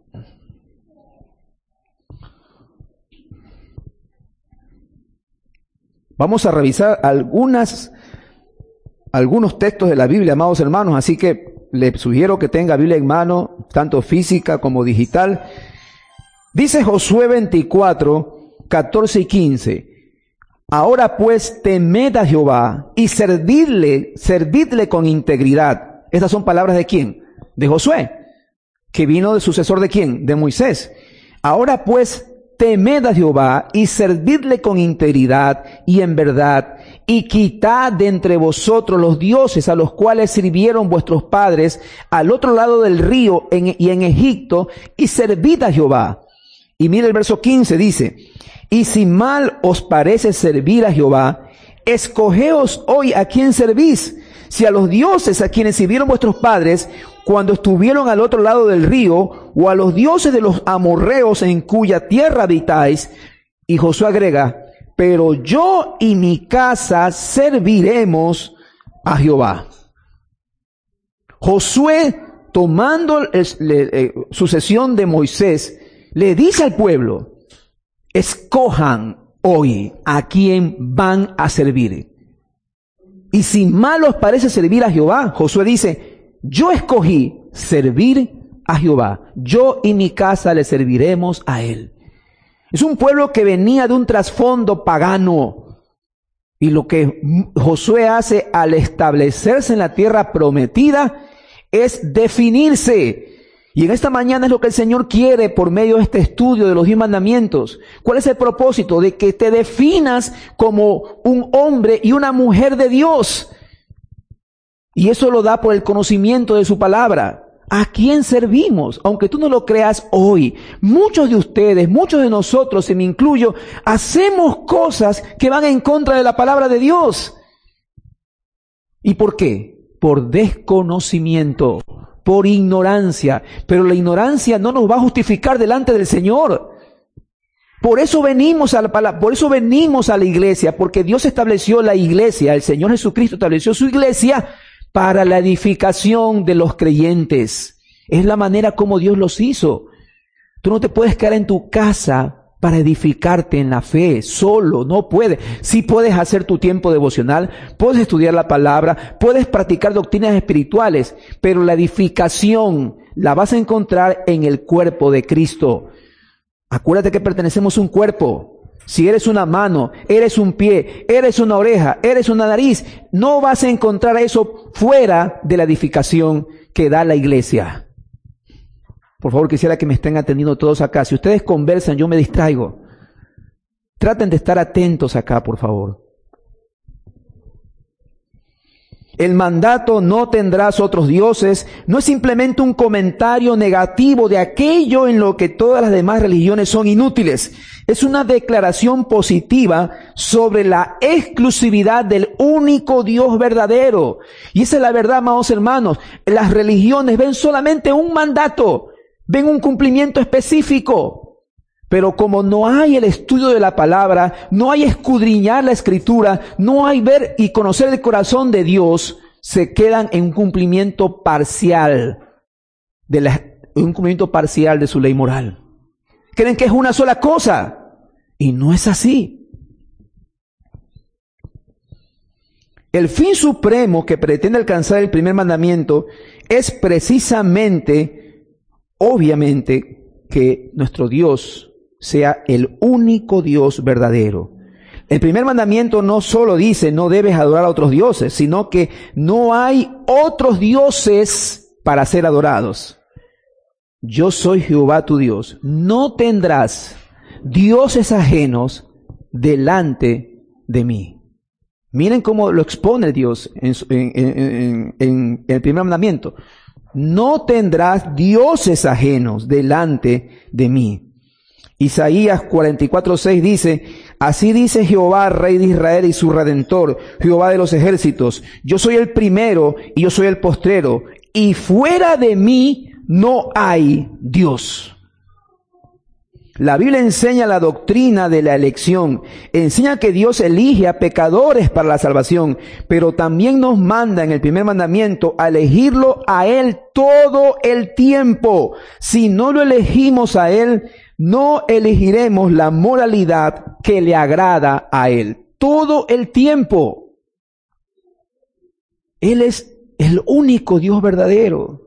Vamos a revisar algunas, algunos textos de la Biblia, amados hermanos, así que le sugiero que tenga Biblia en mano, tanto física como digital. Dice Josué veinticuatro, catorce y quince. Ahora pues temed a Jehová y servidle, servidle con integridad. Estas son palabras de quién? De Josué, que vino de sucesor de quién? De Moisés. Ahora pues temed a Jehová y servidle con integridad y en verdad, y quitad de entre vosotros los dioses a los cuales sirvieron vuestros padres al otro lado del río en, y en Egipto, y servid a Jehová. Y mira el verso quince, dice, y si mal os parece servir a Jehová, escogeos hoy a quién servís, si a los dioses a quienes sirvieron vuestros padres cuando estuvieron al otro lado del río, o a los dioses de los amorreos en cuya tierra habitáis. Y Josué agrega, pero yo y mi casa serviremos a Jehová. Josué, tomando el, el, el, sucesión de Moisés, le dice al pueblo, escojan hoy a quién van a servir. Y si mal os parece servir a Jehová, Josué dice, yo escogí servir a Jehová. Yo y mi casa le serviremos a Él. Es un pueblo que venía de un trasfondo pagano. Y lo que Josué hace al establecerse en la tierra prometida es definirse. Y en esta mañana es lo que el Señor quiere por medio de este estudio de los diez mandamientos. ¿Cuál es el propósito? De que te definas como un hombre y una mujer de Dios. Y eso lo da por el conocimiento de su palabra. ¿A quién servimos? Aunque tú no lo creas hoy, muchos de ustedes, muchos de nosotros, y me incluyo, hacemos cosas que van en contra de la palabra de Dios. ¿Y por qué? Por desconocimiento, por ignorancia. Pero la ignorancia no nos va a justificar delante del Señor. Por eso venimos a la palabra, por eso venimos a la iglesia, porque Dios estableció la iglesia, el Señor Jesucristo estableció su iglesia para la edificación de los creyentes. Es la manera como Dios los hizo. Tú no te puedes quedar en tu casa para edificarte en la fe, solo, no puedes. Sí puedes hacer tu tiempo devocional, puedes estudiar la palabra, puedes practicar doctrinas espirituales, pero la edificación la vas a encontrar en el cuerpo de Cristo. Acuérdate que pertenecemos a un cuerpo. Si eres una mano, eres un pie, eres una oreja, eres una nariz, no vas a encontrar eso fuera de la edificación que da la iglesia. Por favor, quisiera que me estén atendiendo todos acá. Si ustedes conversan, yo me distraigo. Traten de estar atentos acá, por favor. El mandato no tendrás otros dioses no es simplemente un comentario negativo de aquello en lo que todas las demás religiones son inútiles. Es una declaración positiva sobre la exclusividad del único Dios verdadero. Y esa es la verdad, amados hermanos. Las religiones ven solamente un mandato, ven un cumplimiento específico. Pero como no hay el estudio de la palabra, no hay escudriñar la escritura, no hay ver y conocer el corazón de Dios, se quedan en un cumplimiento parcial de la, un cumplimiento parcial de su ley moral. Creen que es una sola cosa y no es así. El fin supremo que pretende alcanzar el primer mandamiento es precisamente, obviamente, que nuestro Dios sea el único Dios verdadero. El primer mandamiento no solo dice no debes adorar a otros dioses, sino que no hay otros dioses para ser adorados. Yo soy Jehová tu Dios. No tendrás dioses ajenos delante de mí. Miren cómo lo expone Dios en, en, en, en el primer mandamiento. No tendrás dioses ajenos delante de mí. Isaías cuarenta y cuatro, seis dice, así dice Jehová, Rey de Israel y su Redentor, Jehová de los ejércitos, yo soy el primero y yo soy el postrero, y fuera de mí no hay Dios. La Biblia enseña la doctrina de la elección, enseña que Dios elige a pecadores para la salvación, pero también nos manda en el primer mandamiento a elegirlo a Él todo el tiempo. Si no lo elegimos a Él, no elegiremos la moralidad que le agrada a Él todo el tiempo. Él es el único Dios verdadero.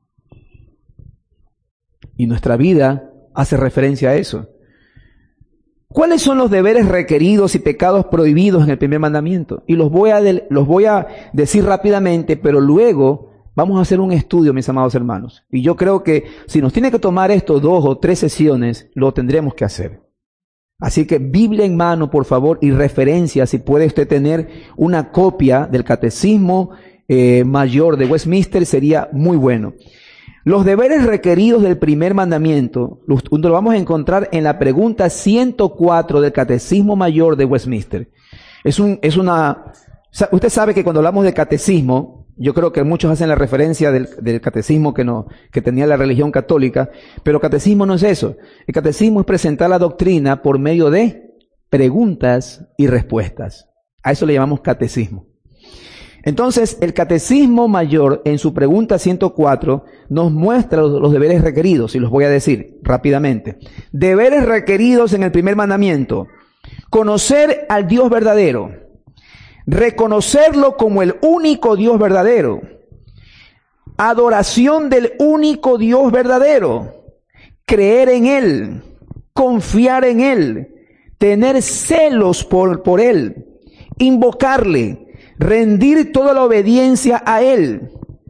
Y nuestra vida hace referencia a eso. ¿Cuáles son los deberes requeridos y pecados prohibidos en el primer mandamiento? Y los voy a, de, los voy a decir rápidamente, pero luego vamos a hacer un estudio, mis amados hermanos. Y yo creo que si nos tiene que tomar esto dos o tres sesiones, lo tendremos que hacer. Así que Biblia en mano, por favor, y referencia, si puede usted tener una copia del Catecismo eh, Mayor de Westminster, sería muy bueno. Los deberes requeridos del primer mandamiento los, lo vamos a encontrar en la pregunta ciento cuatro del Catecismo Mayor de Westminster. Es un, es una, usted sabe que cuando hablamos de catecismo, yo creo que muchos hacen la referencia del, del catecismo que no, que tenía la religión católica, pero catecismo no es eso. El catecismo es presentar la doctrina por medio de preguntas y respuestas. A eso le llamamos catecismo. Entonces, el Catecismo Mayor, en su pregunta ciento cuatro, nos muestra los, los deberes requeridos, y los voy a decir rápidamente. Deberes requeridos en el primer mandamiento. Conocer al Dios verdadero. Reconocerlo como el único Dios verdadero. Adoración del único Dios verdadero. Creer en Él. Confiar en Él. Tener celos por, por Él. Invocarle. Rendir toda la obediencia a Él,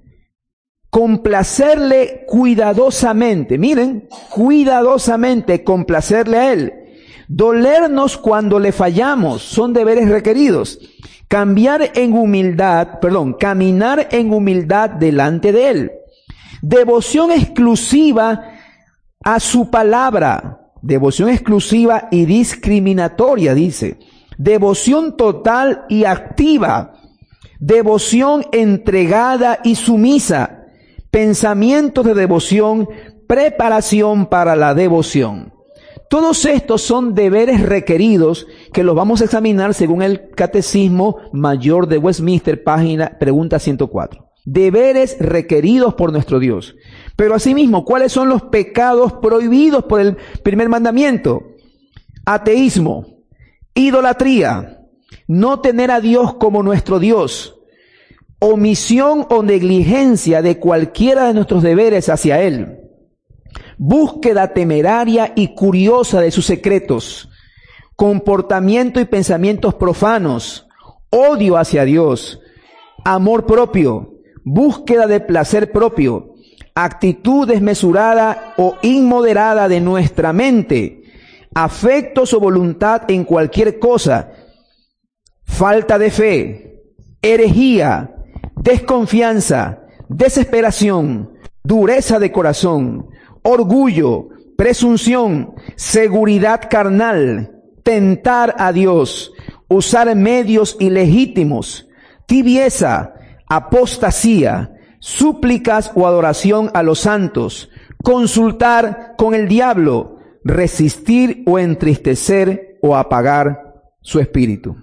complacerle cuidadosamente, miren, cuidadosamente complacerle a Él, dolernos cuando le fallamos, son deberes requeridos, cambiar en humildad, perdón, caminar en humildad delante de Él, devoción exclusiva a su palabra, devoción exclusiva y discriminatoria, dice, devoción total y activa, devoción entregada y sumisa, pensamientos de devoción, preparación para la devoción. Todos estos son deberes requeridos que los vamos a examinar según el Catecismo Mayor de Westminster, página, pregunta ciento cuatro. Deberes requeridos por nuestro Dios. Pero asimismo, ¿cuáles son los pecados prohibidos por el primer mandamiento? Ateísmo, idolatría, no tener a Dios como nuestro Dios, omisión o negligencia de cualquiera de nuestros deberes hacia Él, búsqueda temeraria y curiosa de sus secretos, comportamiento y pensamientos profanos, odio hacia Dios, amor propio, búsqueda de placer propio, actitud desmesurada o inmoderada de nuestra mente, afectos o voluntad en cualquier cosa, falta de fe, herejía, desconfianza, desesperación, dureza de corazón, orgullo, presunción, seguridad carnal, tentar a Dios, usar medios ilegítimos, tibieza, apostasía, súplicas o adoración a los santos, consultar con el diablo, resistir o entristecer o apagar su espíritu.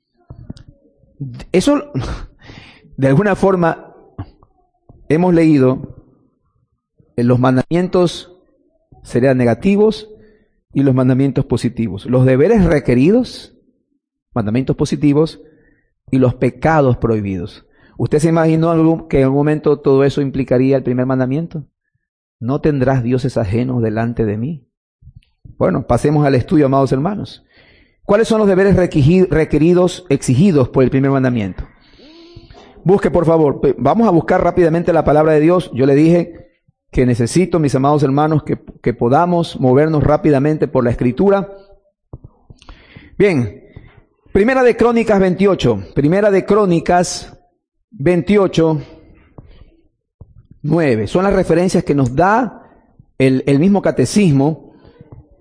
Eso, de alguna forma, hemos leído en los mandamientos serían negativos y los mandamientos positivos. Los deberes requeridos, mandamientos positivos, y los pecados prohibidos. ¿Usted se imaginó que en algún momento todo eso implicaría el primer mandamiento? No tendrás dioses ajenos delante de mí. Bueno, pasemos al estudio, amados hermanos. ¿Cuáles son los deberes requeridos, exigidos por el primer mandamiento? Busque, por favor. Vamos a buscar rápidamente la palabra de Dios. Yo le dije que necesito, mis amados hermanos, que, que podamos movernos rápidamente por la Escritura. Bien, Primera de Crónicas veintiocho. Primera de Crónicas veintiocho, nueve. Son las referencias que nos da el, el mismo catecismo.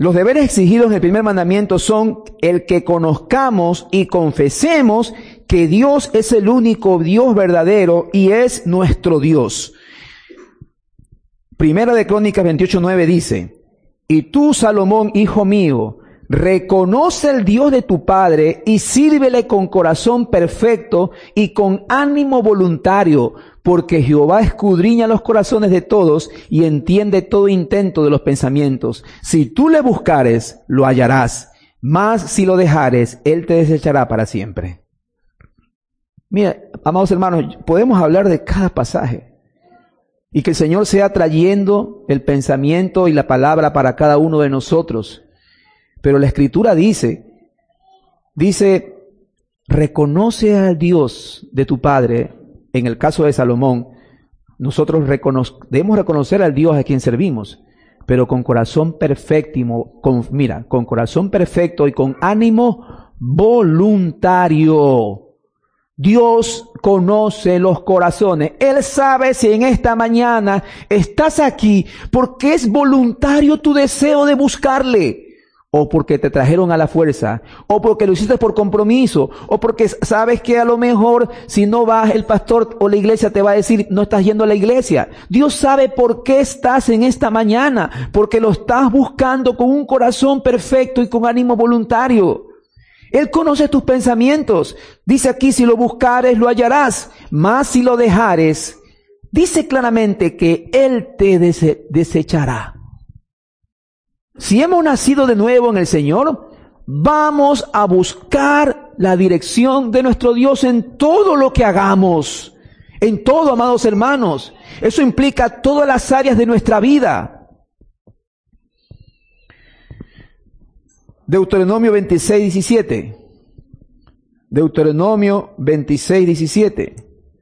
Los deberes exigidos en el primer mandamiento son el que conozcamos y confesemos que Dios es el único Dios verdadero y es nuestro Dios. Primera de Crónicas veintiocho nueve dice: y tú, Salomón, hijo mío, reconoce el Dios de tu padre y sírvele con corazón perfecto y con ánimo voluntario, porque Jehová escudriña los corazones de todos y entiende todo intento de los pensamientos. Si tú le buscares, lo hallarás, mas si lo dejares, él te desechará para siempre. Mira, amados hermanos, podemos hablar de cada pasaje y que el Señor sea trayendo el pensamiento y la palabra para cada uno de nosotros. Pero la Escritura dice, dice, reconoce al Dios de tu Padre. En el caso de Salomón, nosotros recono- debemos reconocer al Dios a quien servimos, pero con corazón perfecto, con, mira, con corazón perfecto y con ánimo voluntario. Dios conoce los corazones. Él sabe si en esta mañana estás aquí porque es voluntario tu deseo de buscarle, o porque te trajeron a la fuerza, o porque lo hiciste por compromiso, o porque sabes que a lo mejor si no vas, el pastor o la iglesia te va a decir, no estás yendo a la iglesia. Dios sabe por qué estás en esta mañana, porque lo estás buscando con un corazón perfecto y con ánimo voluntario. Él conoce tus pensamientos. Dice aquí, si lo buscares, lo hallarás, mas si lo dejares, dice claramente que Él te dese- desechará. Si hemos nacido de nuevo en el Señor, vamos a buscar la dirección de nuestro Dios en todo lo que hagamos. En todo, amados hermanos. Eso implica todas las áreas de nuestra vida. Deuteronomio veintiséis, diecisiete. Deuteronomio veintiséis, diecisiete.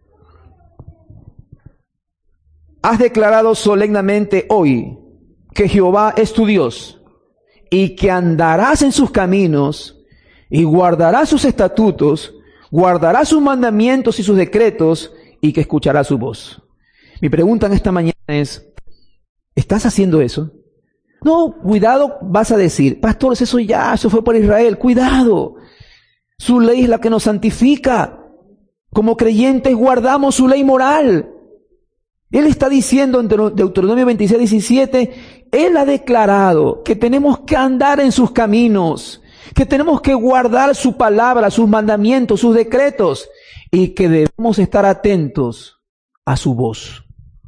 Has declarado solemnemente hoy que Jehová es tu Dios y que andarás en sus caminos y guardarás sus estatutos, guardarás sus mandamientos y sus decretos y que escucharás su voz. Mi pregunta en esta mañana es, ¿estás haciendo eso? No, cuidado, vas a decir, pastor, eso ya, eso fue por Israel. Cuidado, su ley es la que nos santifica. Como creyentes guardamos su ley moral. Él está diciendo en Deuteronomio veintiséis, diecisiete, Él ha declarado que tenemos que andar en sus caminos, que tenemos que guardar su palabra, sus mandamientos, sus decretos, y que debemos estar atentos a su voz.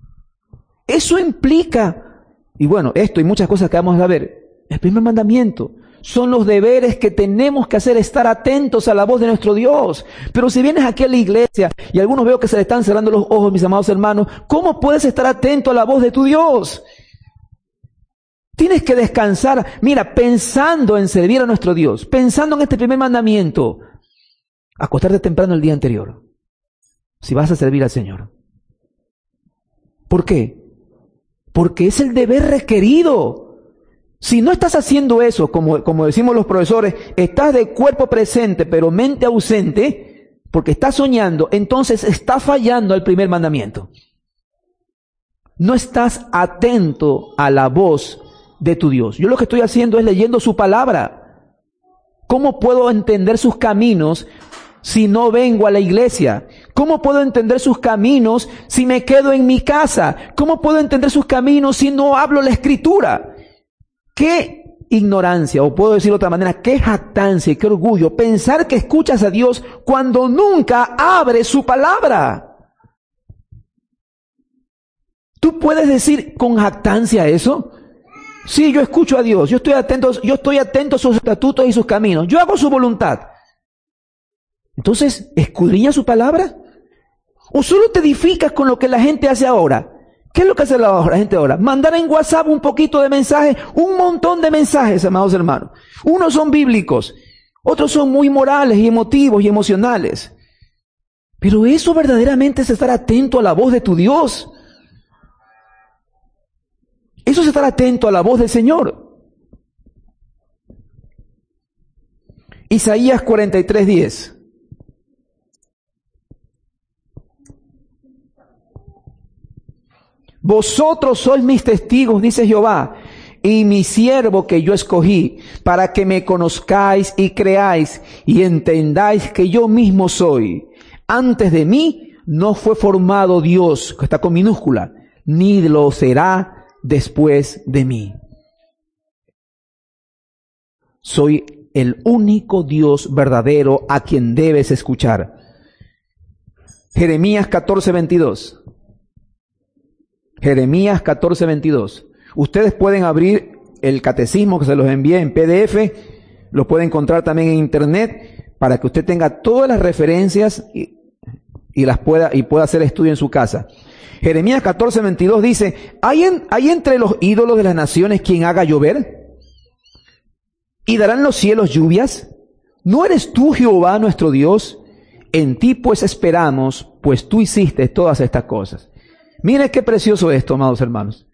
Eso implica, y bueno, esto y muchas cosas que vamos a ver, el primer mandamiento son los deberes que tenemos que hacer, estar atentos a la voz de nuestro Dios. Pero si vienes aquí a la iglesia y algunos veo que se le están cerrando los ojos, mis amados hermanos, ¿cómo puedes estar atento a la voz de tu Dios? Tienes que descansar, mira, pensando en servir a nuestro Dios, pensando en este primer mandamiento, acostarte temprano el día anterior, si vas a servir al Señor. ¿Por qué? Porque es el deber requerido. Si no estás haciendo eso, como, como decimos los profesores, estás de cuerpo presente pero mente ausente, porque estás soñando, entonces estás fallando al primer mandamiento. No estás atento a la voz de tu Dios. Yo lo que estoy haciendo es leyendo su palabra. ¿Cómo puedo entender sus caminos si no vengo a la iglesia? ¿Cómo puedo entender sus caminos si me quedo en mi casa? ¿Cómo puedo entender sus caminos si no hablo la Escritura? Qué ignorancia, o puedo decirlo de otra manera, qué jactancia y qué orgullo pensar que escuchas a Dios cuando nunca abres su palabra. ¿Tú puedes decir con jactancia eso? Sí, yo escucho a Dios, yo estoy atento, yo estoy atento a sus estatutos y sus caminos, yo hago su voluntad. Entonces, ¿escudriña su palabra? ¿O solo te edificas con lo que la gente hace ahora? ¿Qué es lo que hace la, la gente ahora? Mandar en WhatsApp un poquito de mensajes, un montón de mensajes, amados hermanos. Unos son bíblicos, otros son muy morales y emotivos y emocionales. Pero eso verdaderamente es estar atento a la voz de tu Dios. Eso es estar atento a la voz del Señor. Isaías cuarenta y tres, diez. Vosotros sois mis testigos, dice Jehová, y mi siervo que yo escogí, para que me conozcáis y creáis y entendáis que yo mismo soy. Antes de mí no fue formado Dios, que está con minúscula, ni lo será después de mí. Soy el único Dios verdadero a quien debes escuchar. Jeremías catorce veintidós. Jeremías catorce veintidós. Ustedes pueden abrir el catecismo que se los envié en P D F, lo pueden encontrar también en internet para que usted tenga todas las referencias y, y las pueda y pueda hacer estudio en su casa. Jeremías catorce veintidós dice: ¿Hay, en, ¿Hay entre los ídolos de las naciones quien haga llover? ¿Y darán los cielos lluvias? ¿No eres tú, Jehová, nuestro Dios? En ti pues esperamos, pues tú hiciste todas estas cosas. Miren qué precioso esto, amados hermanos.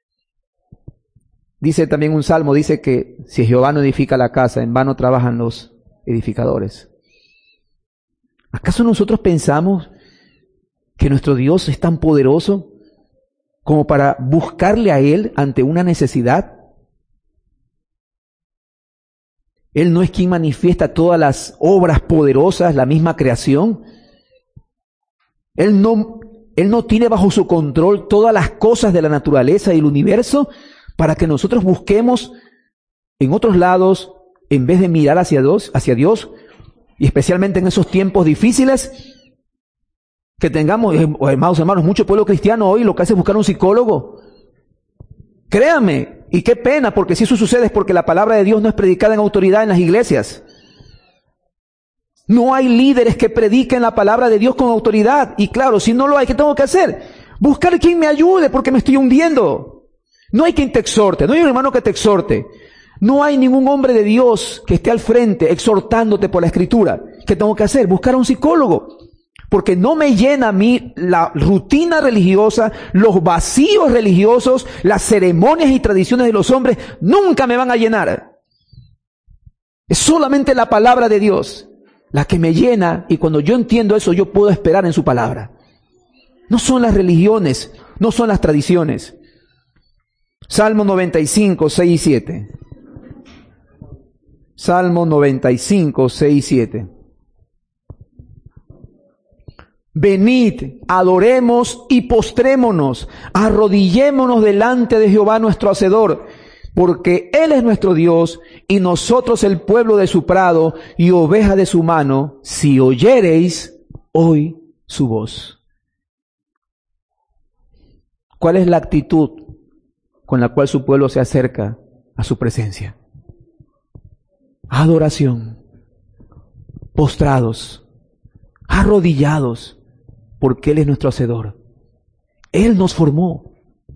Dice también un salmo, dice que si Jehová no edifica la casa, en vano trabajan los edificadores. ¿Acaso nosotros pensamos que nuestro Dios es tan poderoso como para buscarle a Él ante una necesidad? Él no es quien manifiesta todas las obras poderosas, la misma creación. Él no, Él no tiene bajo su control todas las cosas de la naturaleza y el universo para que nosotros busquemos en otros lados en vez de mirar hacia Dios, hacia Dios, y especialmente en esos tiempos difíciles que tengamos, hermanos, hermanos, mucho pueblo cristiano hoy lo que hace es buscar un psicólogo. Créame, y qué pena, porque si eso sucede es porque la palabra de Dios no es predicada en autoridad en las iglesias. No hay líderes que prediquen la palabra de Dios con autoridad. Y claro, si no lo hay, ¿qué tengo que hacer? Buscar quien me ayude porque me estoy hundiendo. No hay quien te exhorte, no hay un hermano que te exhorte. No hay ningún hombre de Dios que esté al frente exhortándote por la Escritura. ¿Qué tengo que hacer? Buscar a un psicólogo. Porque no me llena a mí la rutina religiosa, los vacíos religiosos, las ceremonias y tradiciones de los hombres, nunca me van a llenar. Es solamente la palabra de Dios la que me llena, y cuando yo entiendo eso, yo puedo esperar en su palabra. No son las religiones, no son las tradiciones. Salmo noventa y cinco, seis y siete. Salmo noventa y cinco, seis y siete. Venid, adoremos y postrémonos, arrodillémonos delante de Jehová nuestro Hacedor, porque Él es nuestro Dios y nosotros el pueblo de su prado y oveja de su mano. Si oyereis hoy su voz. ¿Cuál es la actitud con la cual su pueblo se acerca a su presencia? Adoración, postrados, arrodillados, porque Él es nuestro Hacedor. Él nos formó.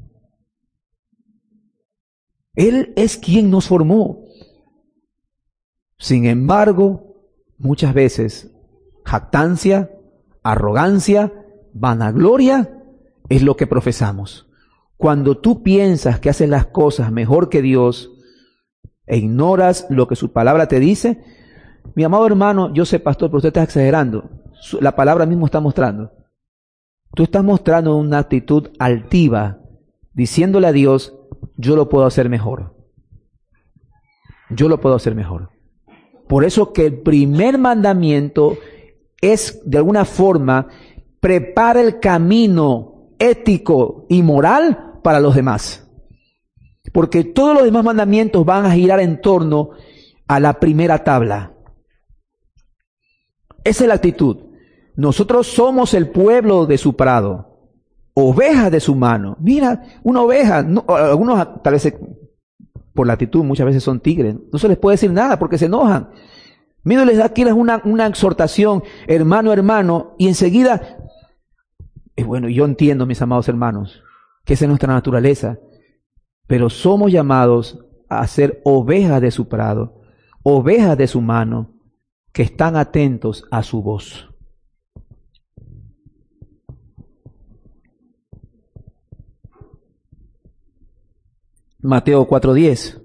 Él es quien nos formó. Sin embargo, muchas veces, jactancia, arrogancia, vanagloria es lo que profesamos. Cuando tú piensas que haces las cosas mejor que Dios e ignoras lo que su palabra te dice, mi amado hermano, yo sé, pastor, pero usted está exagerando. La palabra mismo está mostrando. Tú estás mostrando una actitud altiva, diciéndole a Dios, yo lo puedo hacer mejor. Yo lo puedo hacer mejor. Por eso que el primer mandamiento es, de alguna forma, prepara el camino ético y moral para los demás. Porque todos los demás mandamientos van a girar en torno a la primera tabla. Esa es la actitud. Nosotros somos el pueblo de su prado, ovejas de su mano. Mira, una oveja, no, algunos tal vez por la actitud muchas veces son tigres, no se les puede decir nada porque se enojan. Mira, les da aquí una, una exhortación, hermano, hermano, y enseguida, es bueno, yo entiendo, mis amados hermanos, que esa es nuestra naturaleza, pero somos llamados a ser ovejas de su prado, ovejas de su mano, que están atentos a su voz. Mateo cuatro diez.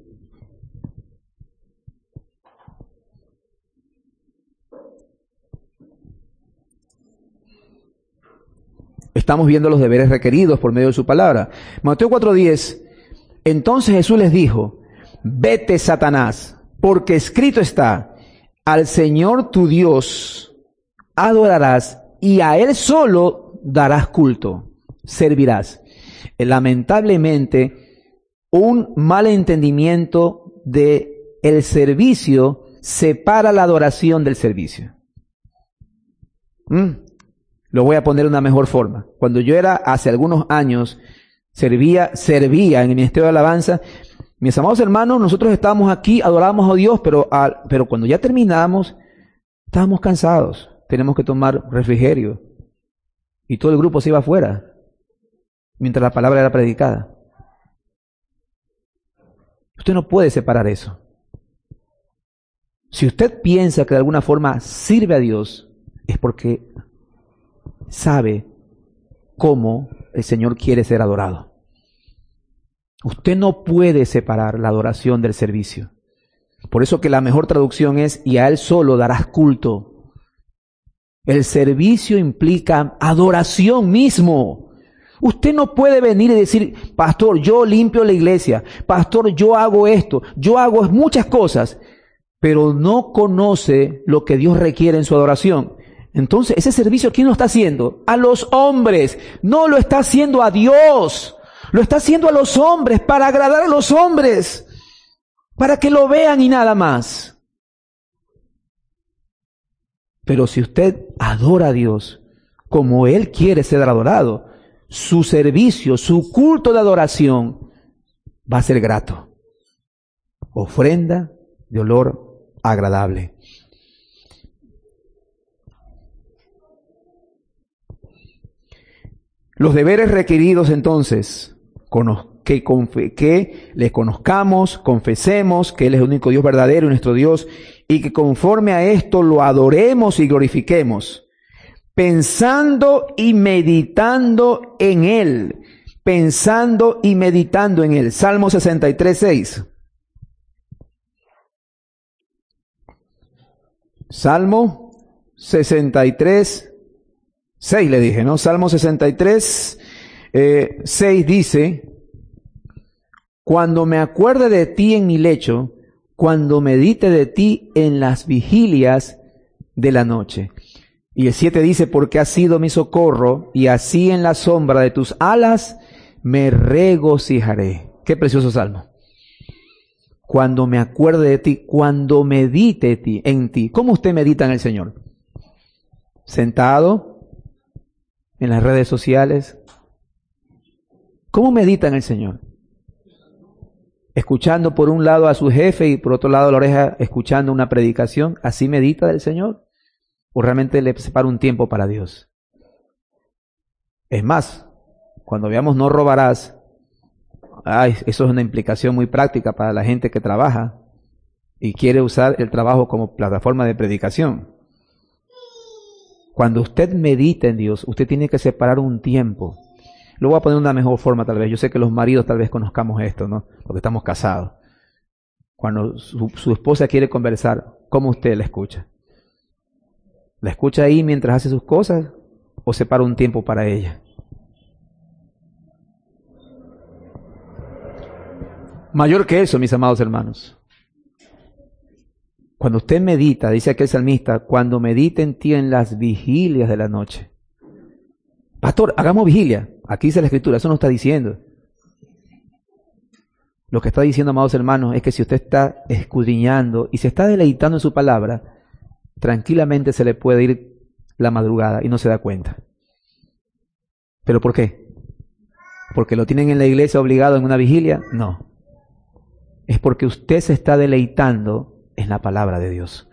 Estamos viendo los deberes requeridos por medio de su palabra. Mateo cuatro diez. Entonces Jesús les dijo, vete, Satanás, porque escrito está, al Señor tu Dios adorarás y a Él solo darás culto, servirás. Lamentablemente, un mal entendimiento de el servicio separa la adoración del servicio. ¿Mm? Lo voy a poner de una mejor forma. Cuando yo era, hace algunos años, servía, servía en el Ministerio de Alabanza, mis amados hermanos, nosotros estábamos aquí, adorábamos a Dios, pero, a, pero cuando ya terminábamos, estábamos cansados. Tenemos que tomar refrigerio. Y todo el grupo se iba afuera, mientras la palabra era predicada. Usted no puede separar eso. Si usted piensa que de alguna forma sirve a Dios, es porque sabe cómo el Señor quiere ser adorado. Usted no puede separar la adoración del servicio. Por eso que la mejor traducción es, y a Él solo darás culto. El servicio implica adoración mismo. Usted no puede venir y decir, pastor, yo limpio la iglesia, pastor, yo hago esto, yo hago muchas cosas, pero no conoce lo que Dios requiere en su adoración. Entonces, ese servicio, ¿quién lo está haciendo? A los hombres. No lo está haciendo a Dios. Lo está haciendo a los hombres, para agradar a los hombres, para que lo vean y nada más. Pero si usted adora a Dios como Él quiere ser adorado, su servicio, su culto de adoración va a ser grato. Ofrenda de olor agradable. Los deberes requeridos entonces, que, que le conozcamos, confesemos que Él es el único Dios verdadero y nuestro Dios, y que conforme a esto lo adoremos y glorifiquemos, pensando y meditando en Él, pensando y meditando en Él. Salmo sesenta y tres, seis. Salmo sesenta y tres, seis le dije, ¿no? Salmo sesenta y tres, eh, seis dice, cuando me acuerde de ti en mi lecho, cuando medite de ti en las vigilias de la noche. Y el siete dice, porque has sido mi socorro, y así en la sombra de tus alas me regocijaré. Qué precioso salmo. Cuando me acuerde de ti, cuando medite de ti, en ti. ¿Cómo usted medita en el Señor? ¿Sentado en las redes sociales? ¿Cómo medita en el Señor? Escuchando por un lado a su jefe y por otro lado a la oreja escuchando una predicación. ¿Así medita del Señor? ¿O realmente le separa un tiempo para Dios? Es más, cuando veamos no robarás, ay, eso es una implicación muy práctica para la gente que trabaja y quiere usar el trabajo como plataforma de predicación. Cuando usted medita en Dios, usted tiene que separar un tiempo. Lo voy a poner de una mejor forma tal vez. Yo sé que los maridos tal vez conozcamos esto, ¿no? Porque estamos casados. Cuando su, su esposa quiere conversar, ¿cómo usted la escucha? ¿La escucha ahí mientras hace sus cosas o separa un tiempo para ella? Mayor que eso, mis amados hermanos. Cuando usted medita, dice aquel salmista, cuando medite en ti en las vigilias de la noche. Pastor, hagamos vigilia. Aquí dice la Escritura, eso no está diciendo. Lo que está diciendo, amados hermanos, es que si usted está escudriñando y se está deleitando en su palabra, tranquilamente se le puede ir la madrugada y no se da cuenta. ¿Pero por qué? ¿Porque lo tienen en la iglesia obligado en una vigilia? No. Es porque usted se está deleitando en la palabra de Dios.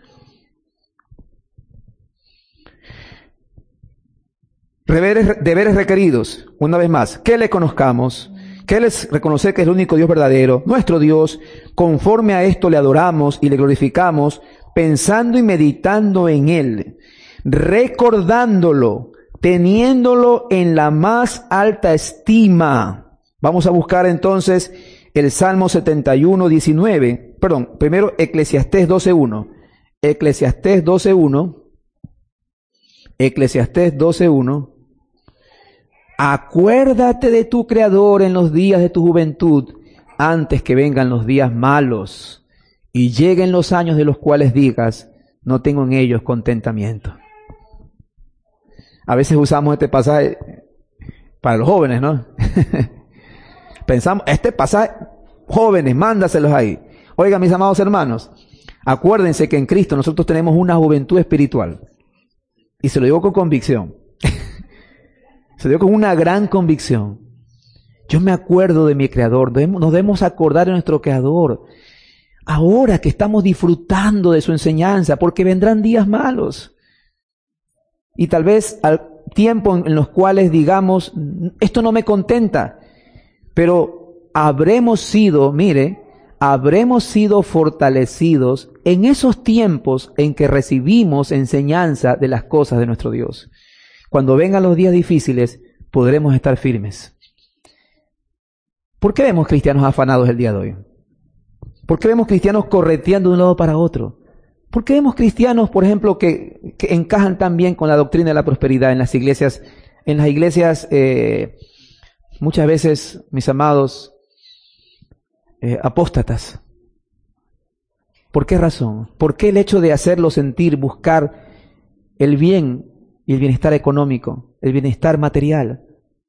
Deberes, deberes requeridos, una vez más, que le conozcamos, que les reconocer que es el único Dios verdadero, nuestro Dios, conforme a esto le adoramos y le glorificamos, pensando y meditando en Él, recordándolo, teniéndolo en la más alta estima. Vamos a buscar entonces el Salmo setenta y uno, diecinueve, perdón, primero Eclesiastés doce uno, Eclesiastés doce uno, Eclesiastés doce uno, acuérdate de tu Creador en los días de tu juventud, antes que vengan los días malos y lleguen los años de los cuales digas, no tengo en ellos contentamiento. A veces usamos este pasaje para los jóvenes, ¿no? Pensamos, este pasaje, jóvenes, mándaselos ahí. Oigan, mis amados hermanos, acuérdense que en Cristo nosotros tenemos una juventud espiritual. Y se lo digo con convicción. Se lo digo con una gran convicción. Yo me acuerdo de mi Creador. Nos debemos acordar de nuestro Creador. Ahora que estamos disfrutando de su enseñanza, porque vendrán días malos. Y tal vez al tiempo en los cuales digamos, esto no me contenta. Pero habremos sido, mire, habremos sido fortalecidos en esos tiempos en que recibimos enseñanza de las cosas de nuestro Dios. Cuando vengan los días difíciles, podremos estar firmes. ¿Por qué vemos cristianos afanados el día de hoy? ¿Por qué vemos cristianos correteando de un lado para otro? ¿Por qué vemos cristianos, por ejemplo, que, que encajan tan bien con la doctrina de la prosperidad en las iglesias, en las iglesias, eh, muchas veces, mis amados, eh, apóstatas? ¿Por qué razón? ¿Por qué el hecho de hacerlo sentir, buscar el bien y el bienestar económico, el bienestar material?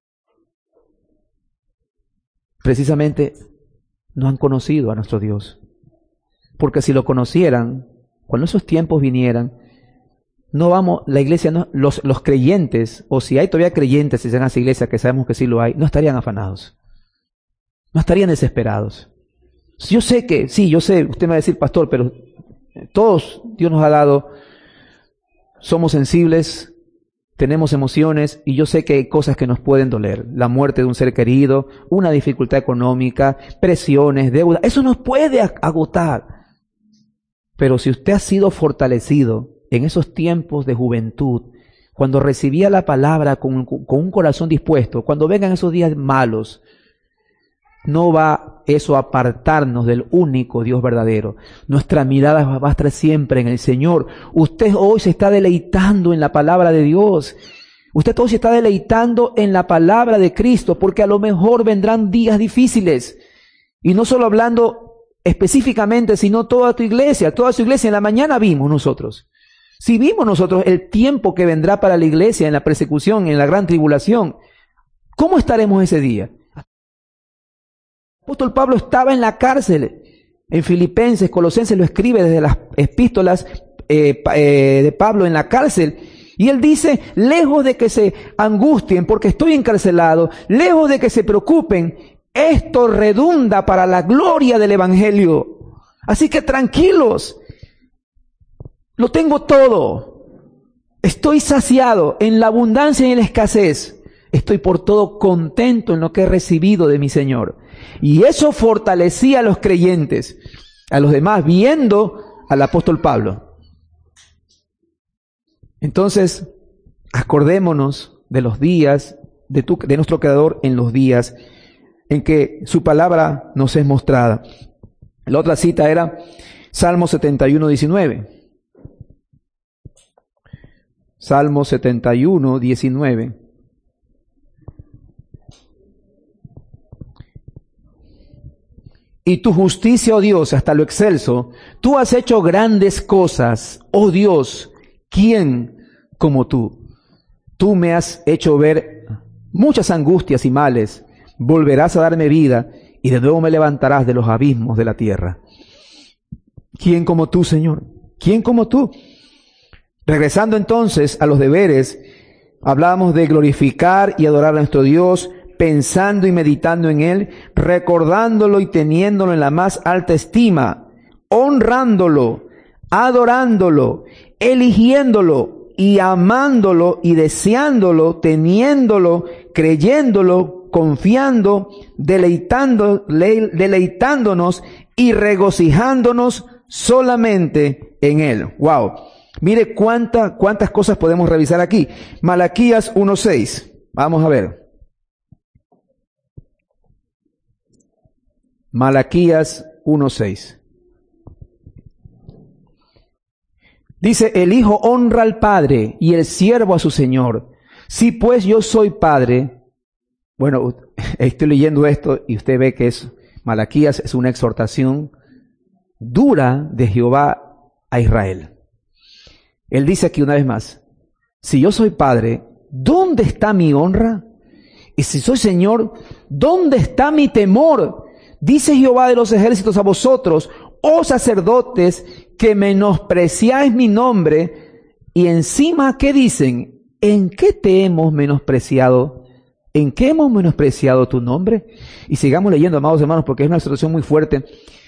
Precisamente no han conocido a nuestro Dios. Porque si lo conocieran, cuando esos tiempos vinieran, no vamos, la iglesia, no, los, los creyentes, o si hay todavía creyentes en esa iglesia, que sabemos que sí lo hay, no estarían afanados. No estarían desesperados. Yo sé que, sí, yo sé, usted me va a decir, pastor, pero todos Dios nos ha dado, somos sensibles, tenemos emociones, y yo sé que hay cosas que nos pueden doler. La muerte de un ser querido, una dificultad económica, presiones, deudas, eso nos puede agotar. Pero si usted ha sido fortalecido en esos tiempos de juventud, cuando recibía la palabra con, con un corazón dispuesto, cuando vengan esos días malos, no va eso a apartarnos del único Dios verdadero. Nuestra mirada va a estar siempre en el Señor. Usted hoy se está deleitando en la palabra de Dios. Usted hoy se está deleitando en la palabra de Cristo, porque a lo mejor vendrán días difíciles. Y no solo hablando específicamente, sino toda tu iglesia, toda su iglesia. En la mañana vimos nosotros. Si vimos nosotros el tiempo que vendrá para la iglesia en la persecución, en la gran tribulación, ¿cómo estaremos ese día? El apóstol Pablo estaba en la cárcel, en Filipenses, Colosenses lo escribe desde las epístolas eh, eh, de Pablo en la cárcel, y él dice, lejos de que se angustien porque estoy encarcelado, lejos de que se preocupen, esto redunda para la gloria del evangelio. Así que tranquilos, lo tengo todo, estoy saciado en la abundancia y en la escasez. Estoy por todo contento en lo que he recibido de mi Señor. Y eso fortalecía a los creyentes, a los demás, viendo al apóstol Pablo. Entonces, acordémonos de los días, de, tu, de nuestro Creador en los días en que su palabra nos es mostrada. La otra cita era Salmo setenta y uno, diecinueve. Salmo setenta y uno, diecinueve. Y tu justicia, oh Dios, hasta lo excelso, tú has hecho grandes cosas, oh Dios, ¿quién como tú? Tú me has hecho ver muchas angustias y males, volverás a darme vida y de nuevo me levantarás de los abismos de la tierra. ¿Quién como tú, Señor? ¿Quién como tú? Regresando entonces a los deberes, hablábamos de glorificar y adorar a nuestro Dios, pensando y meditando en Él, recordándolo y teniéndolo en la más alta estima, honrándolo, adorándolo, eligiéndolo y amándolo y deseándolo, teniéndolo, creyéndolo, confiando, deleitando, le, deleitándonos y regocijándonos solamente en Él. Wow. Mire cuánta, cuántas cosas podemos revisar aquí. Malaquías uno seis. Vamos a ver. Malaquías uno seis. Dice, el hijo honra al padre y el siervo a su señor. Si pues yo soy padre, bueno, estoy leyendo esto y usted ve que es Malaquías es una exhortación dura de Jehová a Israel. Él dice aquí una vez más, si yo soy padre, ¿dónde está mi honra? Y si soy Señor, ¿dónde está mi temor? Dice Jehová de los ejércitos a vosotros, oh sacerdotes, que menospreciáis mi nombre, y encima, ¿qué dicen? ¿En qué te hemos menospreciado? ¿En qué hemos menospreciado tu nombre? Y sigamos leyendo, amados hermanos, porque es una situación muy fuerte.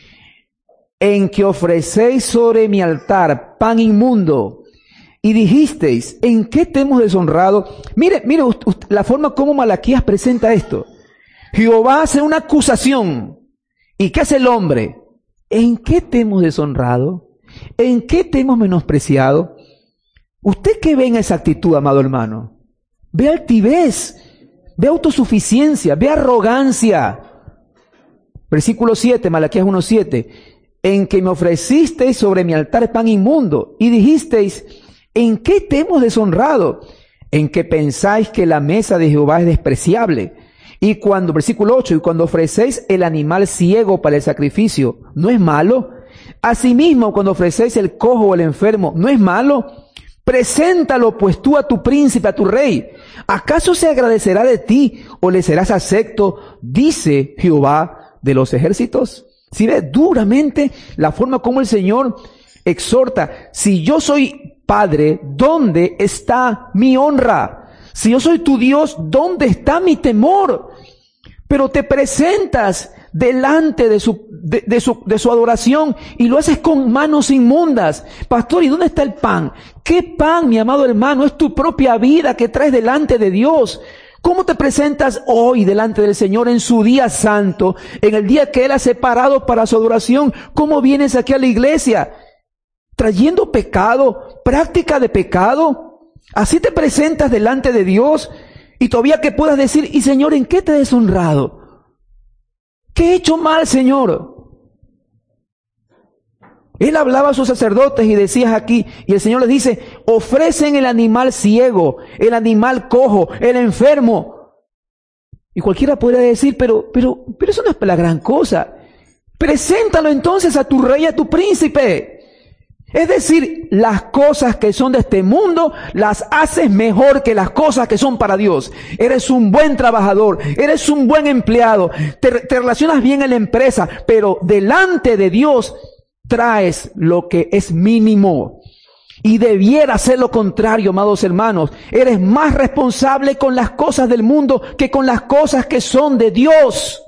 En que ofrecéis sobre mi altar pan inmundo, y dijisteis, ¿en qué te hemos deshonrado? Mire, mire usted, la forma como Malaquías presenta esto. Jehová hace una acusación. ¿Y qué hace el hombre? ¿En qué te hemos deshonrado? ¿En qué te hemos menospreciado? ¿Usted qué ve en esa actitud, amado hermano? Ve altivez, ve autosuficiencia, ve arrogancia. Versículo siete, Malaquías uno siete. En que me ofrecisteis sobre mi altar pan inmundo, y dijisteis, ¿en qué te hemos deshonrado? En que pensáis que la mesa de Jehová es despreciable. Y cuando, versículo ocho, y cuando ofrecéis el animal ciego para el sacrificio, ¿no es malo? Asimismo, cuando ofrecéis el cojo o el enfermo, ¿no es malo? Preséntalo pues tú a tu príncipe, a tu rey. ¿Acaso se agradecerá de ti o le serás acepto? Dice Jehová de los ejércitos. Si ve duramente la forma como el Señor exhorta, si yo soy padre, ¿dónde está mi honra? Si yo soy tu Dios, ¿dónde está mi temor? Pero te presentas delante de su, de, de su, de su adoración y lo haces con manos inmundas. Pastor, ¿y dónde está el pan? ¿Qué pan, mi amado hermano? Es tu propia vida que traes delante de Dios. ¿Cómo te presentas hoy delante del Señor en su día santo, en el día que Él ha separado para su adoración? ¿Cómo vienes aquí a la iglesia? ¿Trayendo pecado? ¿Práctica de pecado? ¿Así te presentas delante de Dios? Y todavía que puedas decir, y Señor, ¿en qué te he deshonrado? ¿Qué he hecho mal, Señor? Él hablaba a sus sacerdotes y decía aquí, y el Señor les dice, ofrecen el animal ciego, el animal cojo, el enfermo. Y cualquiera podría decir, pero, pero, pero eso no es la gran cosa. Preséntalo entonces a tu rey, a tu príncipe. Es decir, las cosas que son de este mundo, las haces mejor que las cosas que son para Dios. Eres un buen trabajador, eres un buen empleado, te, te relacionas bien en la empresa, pero delante de Dios traes lo que es mínimo. Y debiera ser lo contrario, amados hermanos. Eres más responsable con las cosas del mundo que con las cosas que son de Dios.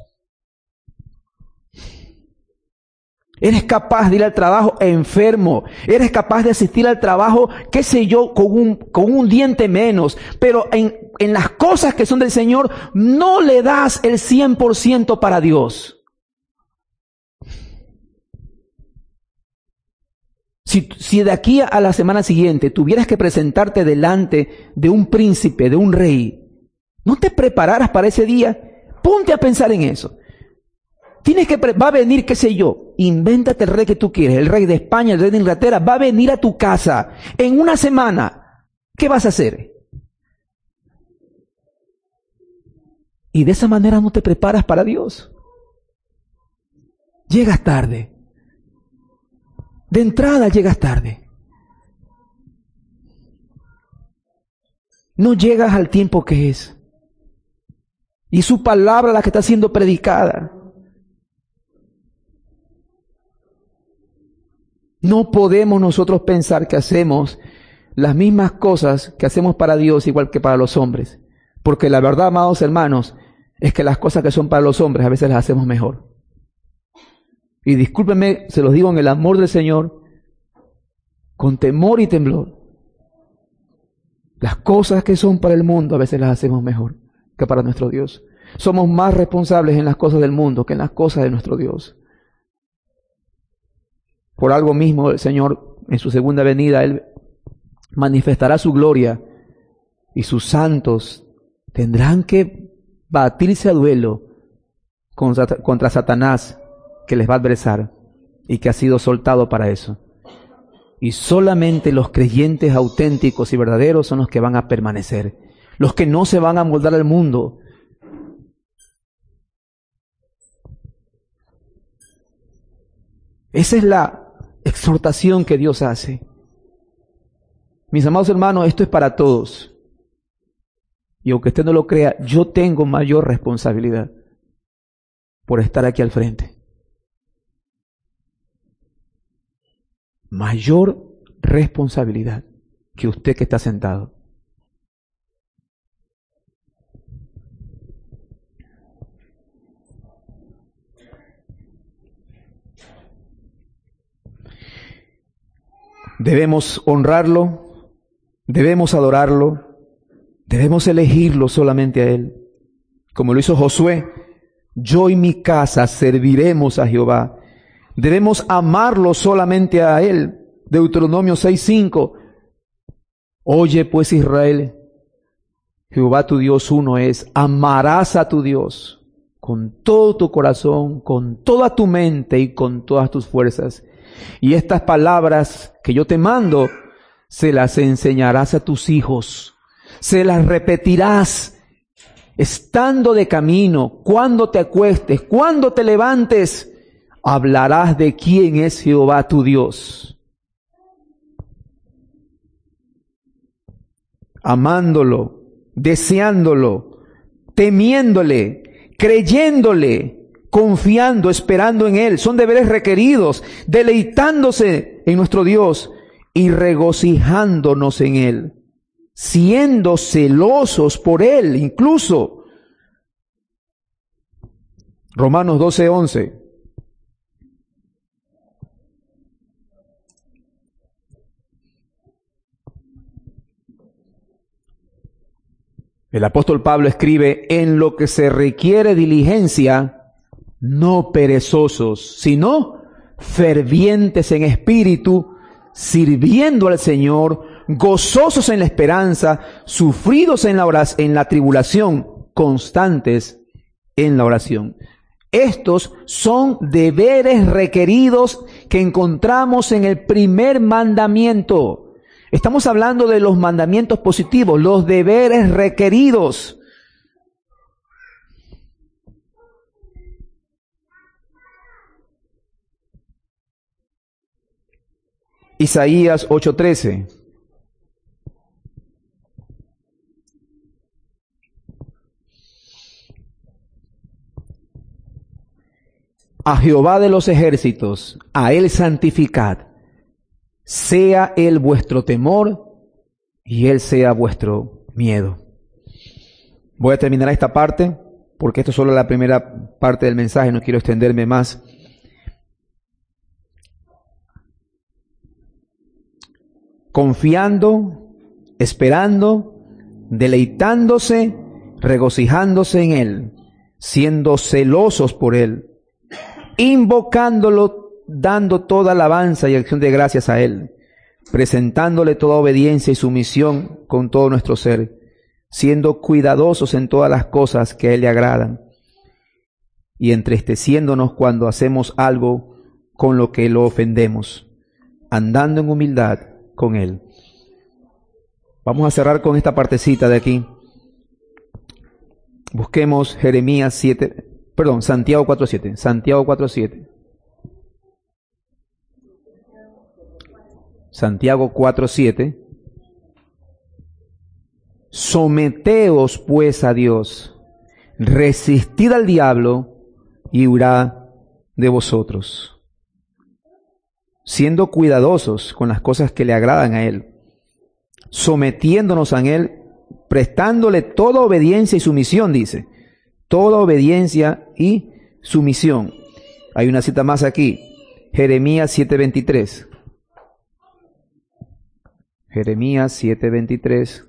Eres capaz de ir al trabajo enfermo. Eres capaz de asistir al trabajo, qué sé yo, con un, con un diente menos. Pero en, en las cosas que son del Señor, no le das el cien por ciento para Dios. Si, si de aquí a la semana siguiente tuvieras que presentarte delante de un príncipe, de un rey, ¿no te prepararas para ese día? Ponte a pensar en eso. Tienes que, va a venir, qué sé yo, invéntate el rey que tú quieres, el rey de España, el rey de Inglaterra, va a venir a tu casa en una semana. ¿Qué vas a hacer? Y de esa manera no te preparas para Dios. Llegas tarde. De entrada llegas tarde. No llegas al tiempo que es. Y su palabra la que está siendo predicada. No podemos nosotros pensar que hacemos las mismas cosas que hacemos para Dios igual que para los hombres. Porque la verdad, amados hermanos, es que las cosas que son para los hombres a veces las hacemos mejor. Y discúlpenme, se los digo en el amor del Señor, con temor y temblor. Las cosas que son para el mundo a veces las hacemos mejor que para nuestro Dios. Somos más responsables en las cosas del mundo que en las cosas de nuestro Dios. Por algo mismo el Señor en su segunda venida, Él manifestará su gloria y sus santos tendrán que batirse a duelo contra Satanás que les va a adversar y que ha sido soltado para eso. Y solamente los creyentes auténticos y verdaderos son los que van a permanecer. Los que no se van a moldar al mundo. Esa es la exhortación que Dios hace. Mis amados hermanos, esto es para todos. Y aunque usted no lo crea, yo tengo mayor responsabilidad por estar aquí al frente. Mayor responsabilidad que usted que está sentado. Debemos honrarlo, debemos adorarlo, debemos elegirlo solamente a Él. Como lo hizo Josué, yo y mi casa serviremos a Jehová. Debemos amarlo solamente a Él. Deuteronomio seis cinco. Oye pues Israel, Jehová tu Dios uno es. Amarás a tu Dios con todo tu corazón, con toda tu mente y con todas tus fuerzas. Y estas palabras que yo te mando, se las enseñarás a tus hijos. Se las repetirás estando de camino, cuando te acuestes, cuando te levantes. Hablarás de quién es Jehová tu Dios. Amándolo, deseándolo, temiéndole, creyéndole, confiando, esperando en Él. Son deberes requeridos, deleitándose en nuestro Dios y regocijándonos en Él, siendo celosos por Él, incluso. Romanos doce once. El apóstol Pablo escribe, en lo que se requiere diligencia, no perezosos, sino fervientes en espíritu, sirviendo al Señor, gozosos en la esperanza, sufridos en la oración, en la tribulación, constantes en la oración. Estos son deberes requeridos que encontramos en el primer mandamiento. Estamos hablando de los mandamientos positivos, los deberes requeridos. Isaías ocho trece. A Jehová de los ejércitos, a Él santificad. Sea Él vuestro temor y Él sea vuestro miedo. Voy a terminar esta parte porque esto es solo la primera parte del mensaje, no quiero extenderme más. Confiando, esperando, deleitándose, regocijándose en Él, siendo celosos por Él, invocándolo, dando toda alabanza y acción de gracias a Él, presentándole toda obediencia y sumisión con todo nuestro ser, siendo cuidadosos en todas las cosas que a Él le agradan, y entristeciéndonos cuando hacemos algo con lo que lo ofendemos, andando en humildad con Él. Vamos a cerrar con esta partecita de aquí. Busquemos Jeremías siete, perdón, Santiago cuatro siete, Santiago cuatro siete. Santiago cuatro siete. Someteos pues a Dios, resistid al diablo y huirá de vosotros. Siendo cuidadosos con las cosas que le agradan a Él, sometiéndonos a Él, prestándole toda obediencia y sumisión, dice, toda obediencia y sumisión. Hay una cita más aquí, Jeremías siete veintitrés. Jeremías siete veintitrés.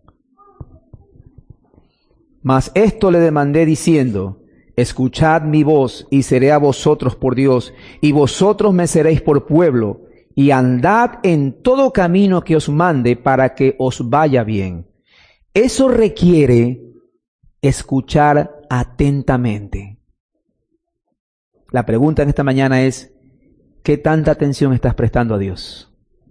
Mas esto le demandé diciendo, escuchad mi voz y seré a vosotros por Dios, y vosotros me seréis por pueblo, y andad en todo camino que os mande para que os vaya bien. Eso requiere escuchar atentamente. La pregunta en esta mañana es, ¿qué tanta atención estás prestando a Dios?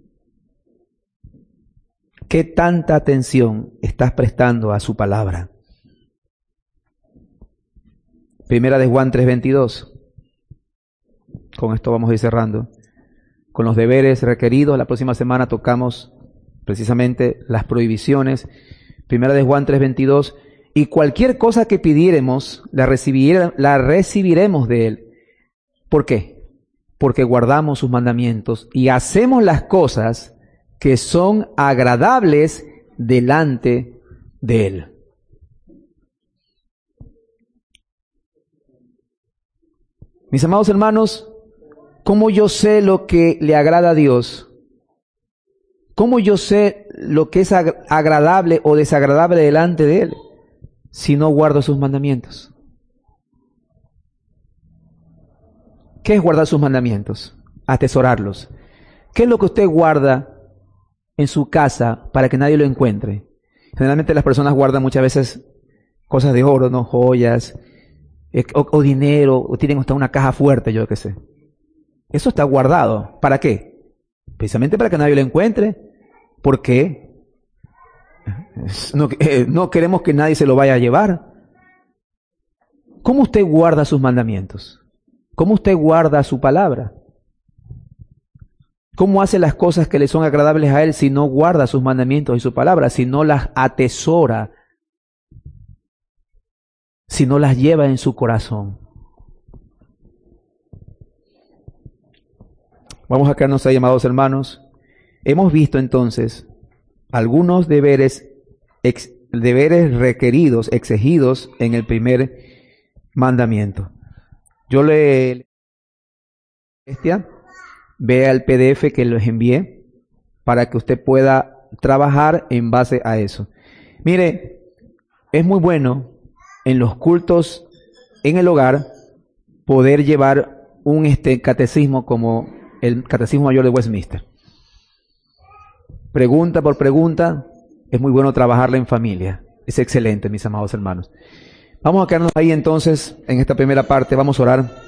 ¿Qué tanta atención estás prestando a su palabra? Primera de Juan tres veintidós. con esto vamos a ir cerrando, con los deberes requeridos. La próxima semana tocamos precisamente las prohibiciones. Primera de Juan tres veintidós, y cualquier cosa que pidiéremos, la, recibir, la recibiremos de Él. ¿Por qué? Porque guardamos sus mandamientos y hacemos las cosas que son agradables delante de Él. Mis amados hermanos, ¿cómo yo sé lo que le agrada a Dios? ¿Cómo yo sé lo que es ag- agradable o desagradable delante de Él si no guardo sus mandamientos? ¿Qué es guardar sus mandamientos? Atesorarlos. ¿Qué es lo que usted guarda en su casa para que nadie lo encuentre? Generalmente las personas guardan muchas veces cosas de oro, ¿no? Joyas, eh, o, o dinero, o tienen hasta una caja fuerte, yo qué sé. Eso está guardado. ¿Para qué? Precisamente para que nadie lo encuentre. ¿Por qué? No, eh, no queremos que nadie se lo vaya a llevar. ¿Cómo usted guarda sus mandamientos? ¿Cómo usted guarda su palabra? ¿Cómo hace las cosas que le son agradables a Él si no guarda sus mandamientos y su palabra, si no las atesora, si no las lleva en su corazón? Vamos a quedarnos ahí, amados hermanos. Hemos visto entonces algunos deberes, ex, deberes requeridos, exigidos en el primer mandamiento. Yo le vea el P D F que les envié para que usted pueda trabajar en base a eso. Mire, es muy bueno en los cultos en el hogar poder llevar un este catecismo como el Catecismo Mayor de Westminster. Pregunta por pregunta, es muy bueno trabajarla en familia. Es excelente, mis amados hermanos. Vamos a quedarnos ahí entonces en esta primera parte, vamos a orar.